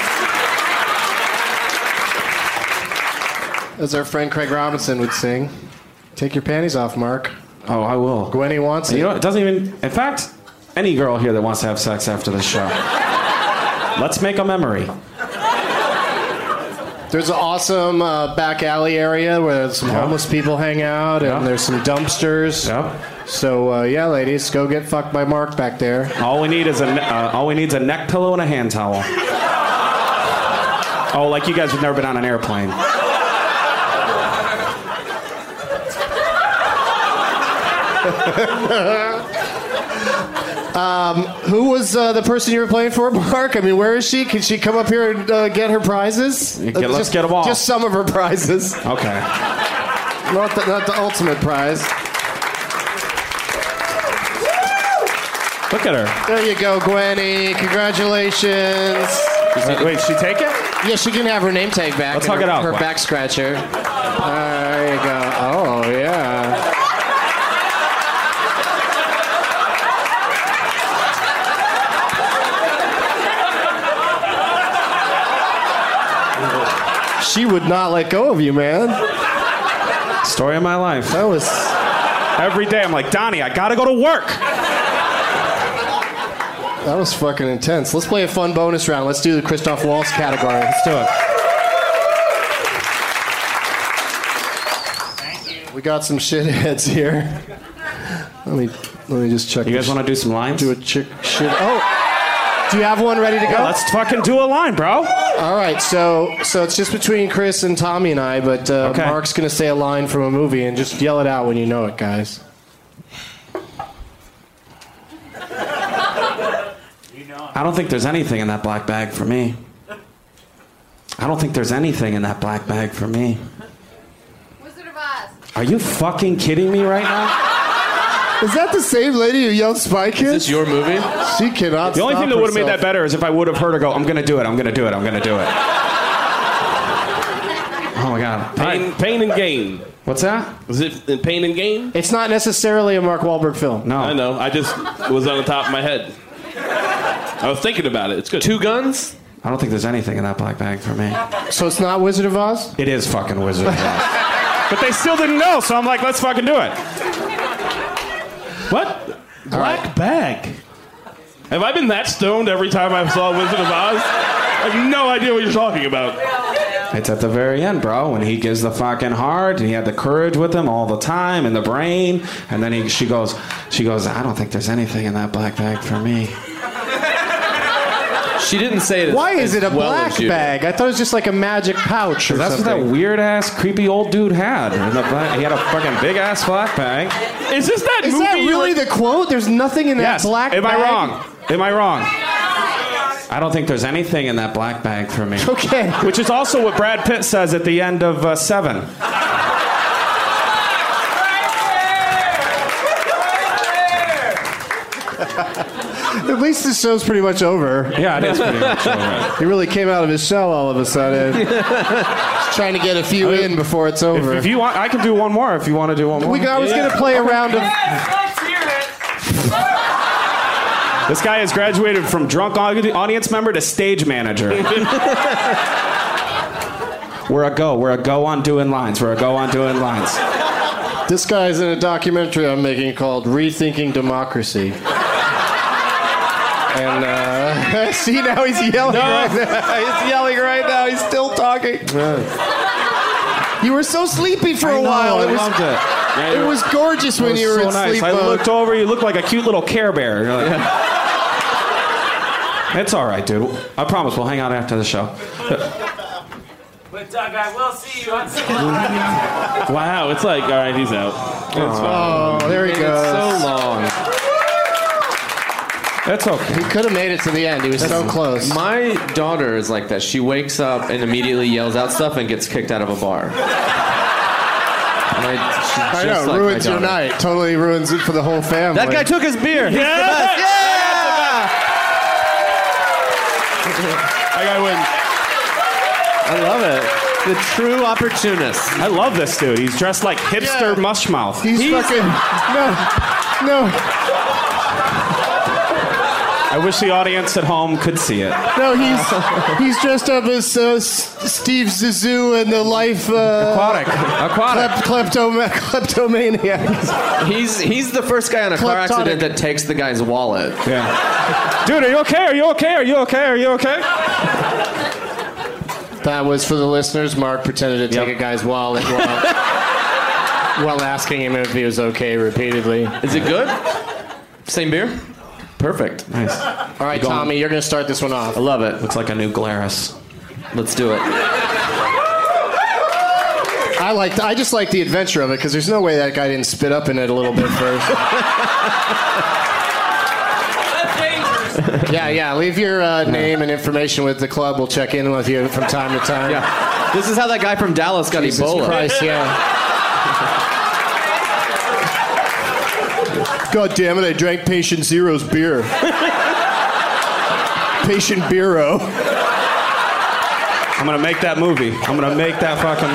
As our friend Craig Robinson would sing. Take your panties off, Mark. Oh, I will. Gwenny wants it. You know, it doesn't even. In fact, any girl here that wants to have sex after this show, let's make a memory. There's an awesome uh, back alley area where some Yeah. homeless people hang out, and Yeah. there's some dumpsters. Yep. So uh, yeah, ladies, go get fucked by Mark back there. All we need is a ne- uh, all we need is a neck pillow and a hand towel. Oh, like you guys have never been on an airplane. um, who was uh, the person you were playing for, Mark? I mean, where is she? Can she come up here and uh, get her prizes? Get- let's just, get 'em all. Just some of her prizes. Okay. Not the, not the ultimate prize. Look at her. There you go, Gwenny. Congratulations. Uh, wait, she take it? Yeah, she can have her name tag back. Let's and hug her, it out, Her Gwen. back scratcher. Uh, there you go. Oh, yeah. She would not let go of you, man. Story of my life. That was... Every day I'm like, Donnie, I gotta go to work. That was fucking intense. Let's play a fun bonus round. Let's do the Christoph Waltz category. Let's do it. We got some shitheads here. Let me Let me just check. You guys want to do some lines? Do a chick shit. Oh, do you have one ready to go? Yeah, let's fucking do a line, bro. All right, so so it's just between Chris and Tommy and I, but uh, Okay. Mark's gonna say a line from a movie and just yell it out when you know it, guys. I don't think there's anything in that black bag for me. I don't think there's anything in that black bag for me. Wizard of Oz. Are you fucking kidding me right now? Is that the same lady who yelled Spy Kids? Is this your movie? She cannot. The only stop thing that would have made herself. that better is if I would have heard her go, I'm going to do it, I'm going to do it, I'm going to do it. Oh my God. Pain, pain and Gain. What's that? Was it in Pain and Gain? It's not necessarily a Mark Wahlberg film. No. I know. I just was on the top of my head. I was thinking about it. It's good. Two Guns? I don't think there's anything in that black bag for me. So it's not Wizard of Oz? It is fucking Wizard of Oz. But they still didn't know, so I'm like, let's fucking do it. What? Black bag. Have I been that stoned every time I saw Wizard of Oz? I have no idea what you're talking about. It's at the very end, bro, when he gives the fucking heart, and he had the courage with him all the time, and the brain, and then he, she goes, she goes, I don't think there's anything in that black bag for me. She didn't say it as Why is as it a well black as you. bag? I thought it was just like a magic pouch or That's what something. that weird ass, creepy old dude had. In the black, he had a fucking big ass black bag. Is this that Is movie? that really like- the quote? There's nothing in that Yes. black Am bag? I wrong? Am I wrong? I don't think there's anything in that black bag for me. Okay. Which is also what Brad Pitt says at the end of uh, Seven. At least this show's pretty much over. Yeah, it is pretty much over. He really came out of his shell all of a sudden. Just trying to get a few in before it's over. If, if you want, I can do one more. If you want to do one more, we, I was going to play a round of. This guy has graduated from drunk audi- audience member to stage manager. We're a go. We're a go on doing lines. We're a go on doing lines. This guy's in a documentary I'm making called Rethinking Democracy. And uh, see, now he's yelling No. right now. He's yelling right now. He's still talking. You were so sleepy for I a know, while. I it was, loved it. It was gorgeous when It was you were so in nice. sleep I mode. looked over. You looked like a cute little Care Bear. You're like, it's all right, dude. I promise we'll hang out after the show. But Doug, I will see you on Sunday. Wow, it's like, all right, he's out. Oh, there he It's goes. so long. That's okay. He could have made it to the end. He was so close. My daughter is like that. She wakes up and immediately yells out stuff and gets kicked out of a bar. And I, she's I just know, like ruins my your daughter. night. Totally ruins it for the whole family. That guy took his beer. He's Yeah. the best. That guy wins. I love it. The true opportunist. I love this dude. He's dressed like hipster Yeah. mushmouth. He's, He's- fucking no, no, I wish the audience at home could see it. no. He's he's dressed up as uh, S- Steve Zissou and the life uh, Aquatic. Aquatic. klep- kleptoma- kleptomaniac. He's he's the first guy in a car Kleptonic. accident that takes the guy's wallet. Yeah. Dude, are you okay? Are you okay? Are you okay? Are you okay? That was for the listeners. Mark pretended to take Yep. a guy's wallet while, while asking him if he was okay repeatedly. Is it good? Same beer? Perfect. Nice. All right, Going- Tommy, you're going to start this one off. I love it. Looks like a new Glarus. Let's do it. I like. I just like the adventure of it because there's no way that guy didn't spit up in it a little bit first. yeah, yeah. Leave your uh, name and information with the club. We'll check in with you from time to time. Yeah. This is how that guy from Dallas got Jesus Ebola. Christ, yeah. God damn it! I drank Patient Zero's beer. Patient Bureau. I'm gonna make that movie. I'm gonna make that fucking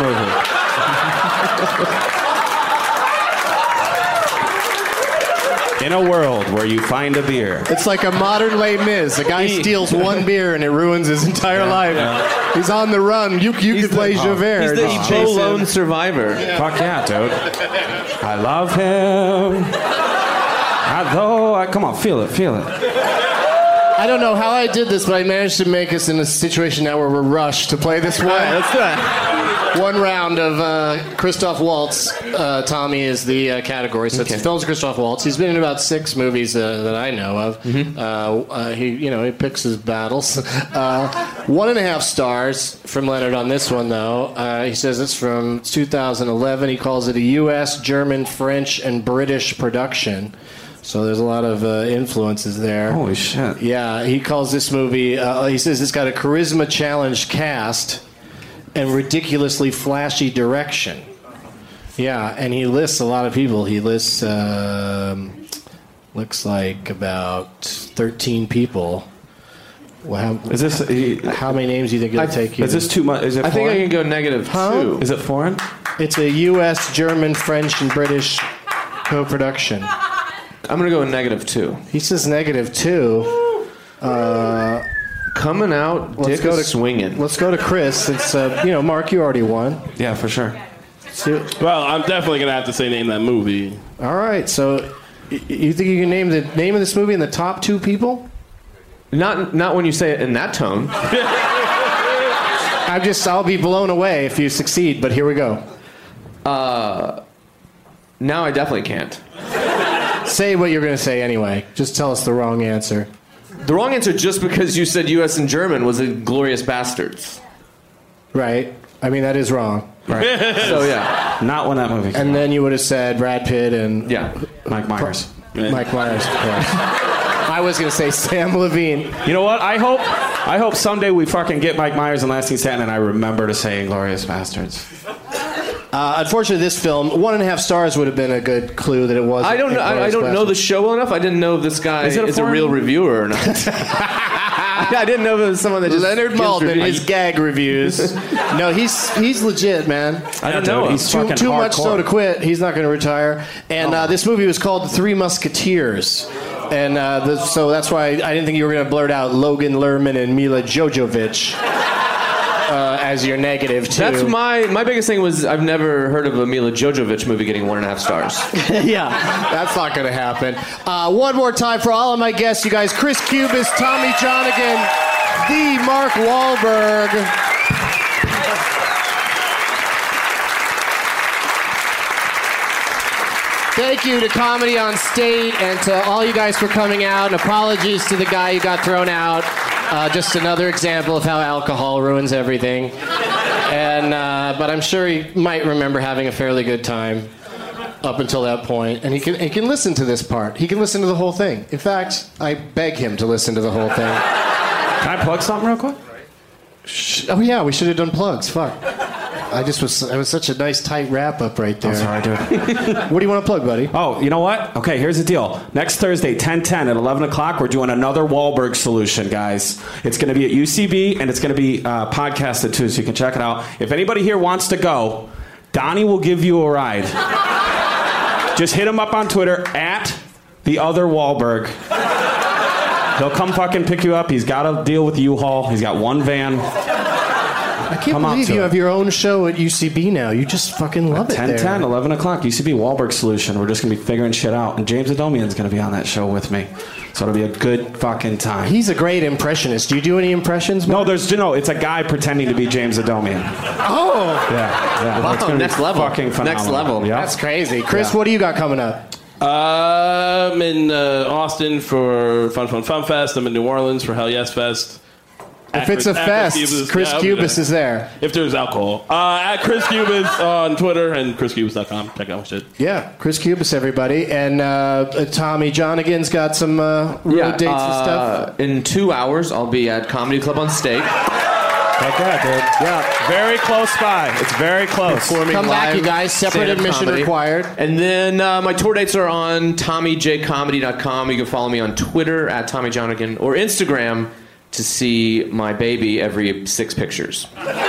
movie. In a world where you find a beer. It's like a modern Les Mis. A guy steals one beer and it ruins his entire Yeah, life. yeah. He's on the run. You you could play Javert. He's the and Ebo chase him. lone survivor. Fuck yeah, dude. I love him. Although, I, come on, feel it, feel it. I I don't know how I did this, but I managed to make us in a situation now where we're rushed to play this one. All right, let's do it. One round of uh, Christoph Waltz. Uh, Tommy is the uh, category. So Okay. it's films of Christoph Waltz. He's been in about six movies uh, that I know of. Mm-hmm. Uh, uh, he, you know, he picks his battles. Uh, one and a half stars from Leonard on this one, though. Uh, he says it's from two thousand eleven. He calls it a U S, German, French, and British production. So there's a lot of uh, influences there. Holy shit. Yeah, he calls this movie, uh, he says it's got a charisma challenged cast and ridiculously flashy direction. Yeah, and he lists a lot of people. He lists, um, looks like about thirteen people. Well, how, Is this? uh, how many names do you think it'll I- take you? Is this too much? Is it I think I foreign? can go negative Huh? two. Is it foreign? It's a U S, German, French, and British co-production. I'm gonna go with negative two. He says negative two. Uh, Coming out, let's dick go to is swinging. Let's go to Chris. It's uh, you know, Mark, you already won. Yeah, for sure. So, Well, I'm definitely gonna have to say name that movie. all right, so y- you think you can name the name of this movie and the top two people? Not not when you say it in that tone. I'm just, I'll be blown away if you succeed. But here we go. Uh, now I definitely can't. Say what you're going to say anyway. Just tell us the wrong answer. The wrong answer, just because you said U S and German, was Glorious Bastards. Right? I mean, that is wrong. Right. So yeah, Not when that movie. Came. And then you would have said Brad Pitt and yeah. Mike Myers. Mike Myers, of course. I was going to say Sam Levine. You know what? I hope. I hope someday we fucking get Mike Myers and Lasting Stanton, and I remember to say Inglourious Bastards. Uh, unfortunately, this film, one and a half stars would have been a good clue that it was. I don't know. I, I don't know the show well enough. I didn't know if this guy Is is, it a a foreign real movie? reviewer or not. I didn't know if it was someone that just Leonard gives Maltin, reviews. his gag reviews. No, he's he's legit, man. I don't Yeah, know. dude, He's Too, fucking too much so hardcore. to quit. He's not going to retire. And uh, this movie was called The Three Musketeers. And uh, the, so that's why I didn't think you were going to blurt out Logan Lerman and Mila Jovovich uh, as your negative, too. That's my my biggest thing was I've never heard of a Mila Jovovich movie getting one and a half stars. Yeah, that's not going to happen. Uh, one more time for all of my guests, you guys. Chris Cubis, Tommy Johnigan, the Mark Wahlberg. Thank you to Comedy on State and to all you guys for coming out. And apologies to the guy who got thrown out. Uh, just another example of how alcohol ruins everything. And uh, but I'm sure he might remember having a fairly good time up until that point. And he can he can listen to this part. He can listen to the whole thing. In fact, I beg him to listen to the whole thing. Can I plug something real quick? Sh- Oh yeah, we should have done plugs. Fuck. I just was. It was such a nice tight wrap up right there. I'm sorry, dude. What do you want to plug, buddy? Oh, you know what? Okay, here's the deal. Next Thursday, ten ten at eleven o'clock, we're doing another Wahlberg solution, guys. It's going to be at U C B, and it's going to be uh, podcasted, too, so you can check it out. If anybody here wants to go, Donnie will give you a ride. Just hit him up on Twitter, at the other Wahlberg. He'll come fucking pick you up. He's got to deal with U-Haul. He's got one van. I can't Come out believe to you it. have your own show at U C B now. You just fucking love it ten there. ten, eleven o'clock, U C B Wahlberg Solution. We're just going to be figuring shit out. And James Adomian's going to be on that show with me. So it'll be a good fucking time. He's a great impressionist. Do you do any impressions? No, there's no. It's a guy pretending to be James Adomian. Oh, Yeah, yeah. Wow, It's gonna be next level. Fucking phenomenal. Next level. Yeah. that's crazy. Chris, Yeah. what do you got coming up? Uh, I'm in uh, Austin for Fun Fun Fun Fest. I'm in New Orleans for Hell Yes Fest. If it's a fest, Chris yeah, I'll be Cubis there. is there. If there's alcohol. Uh, at Chris Cubis on Twitter and chris cubis dot com. Check out my shit. Yeah, Chris Cubis, everybody. And uh, Tommy Johnigan's got some uh, road Yeah, dates and stuff. uh, in two hours, I'll be at Comedy Club on State. Heck yeah, dude. Yeah. Very close by. It's very close. Performing Come back, live you guys. Separate stand-up admission comedy. required. And then uh, my tour dates are on tommy j comedy dot com. You can follow me on Twitter at Tommy Johnigan or Instagram to see my baby every six pictures.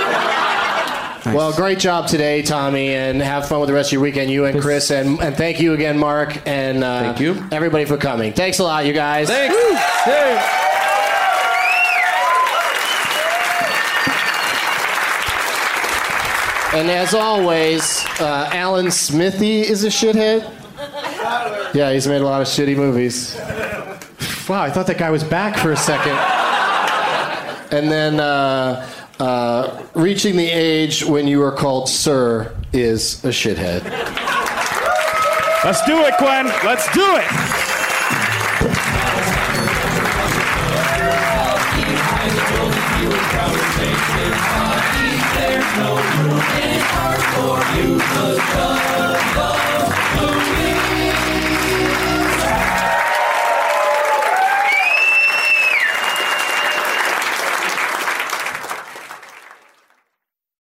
Well, great job today, Tommy, and have fun with the rest of your weekend, you and Chris. And, and thank you again, Mark, and uh, Thank you. everybody for coming. Thanks a lot, you guys. Thanks. And as always, uh, Alan Smithy is a shithead. Yeah, he's made a lot of shitty movies. wow, I thought that guy was back for a second. And then uh, uh, reaching the age when you are called sir is a shithead. Let's do it, Gwen. Let's do it. There's no room in his heart for you to come.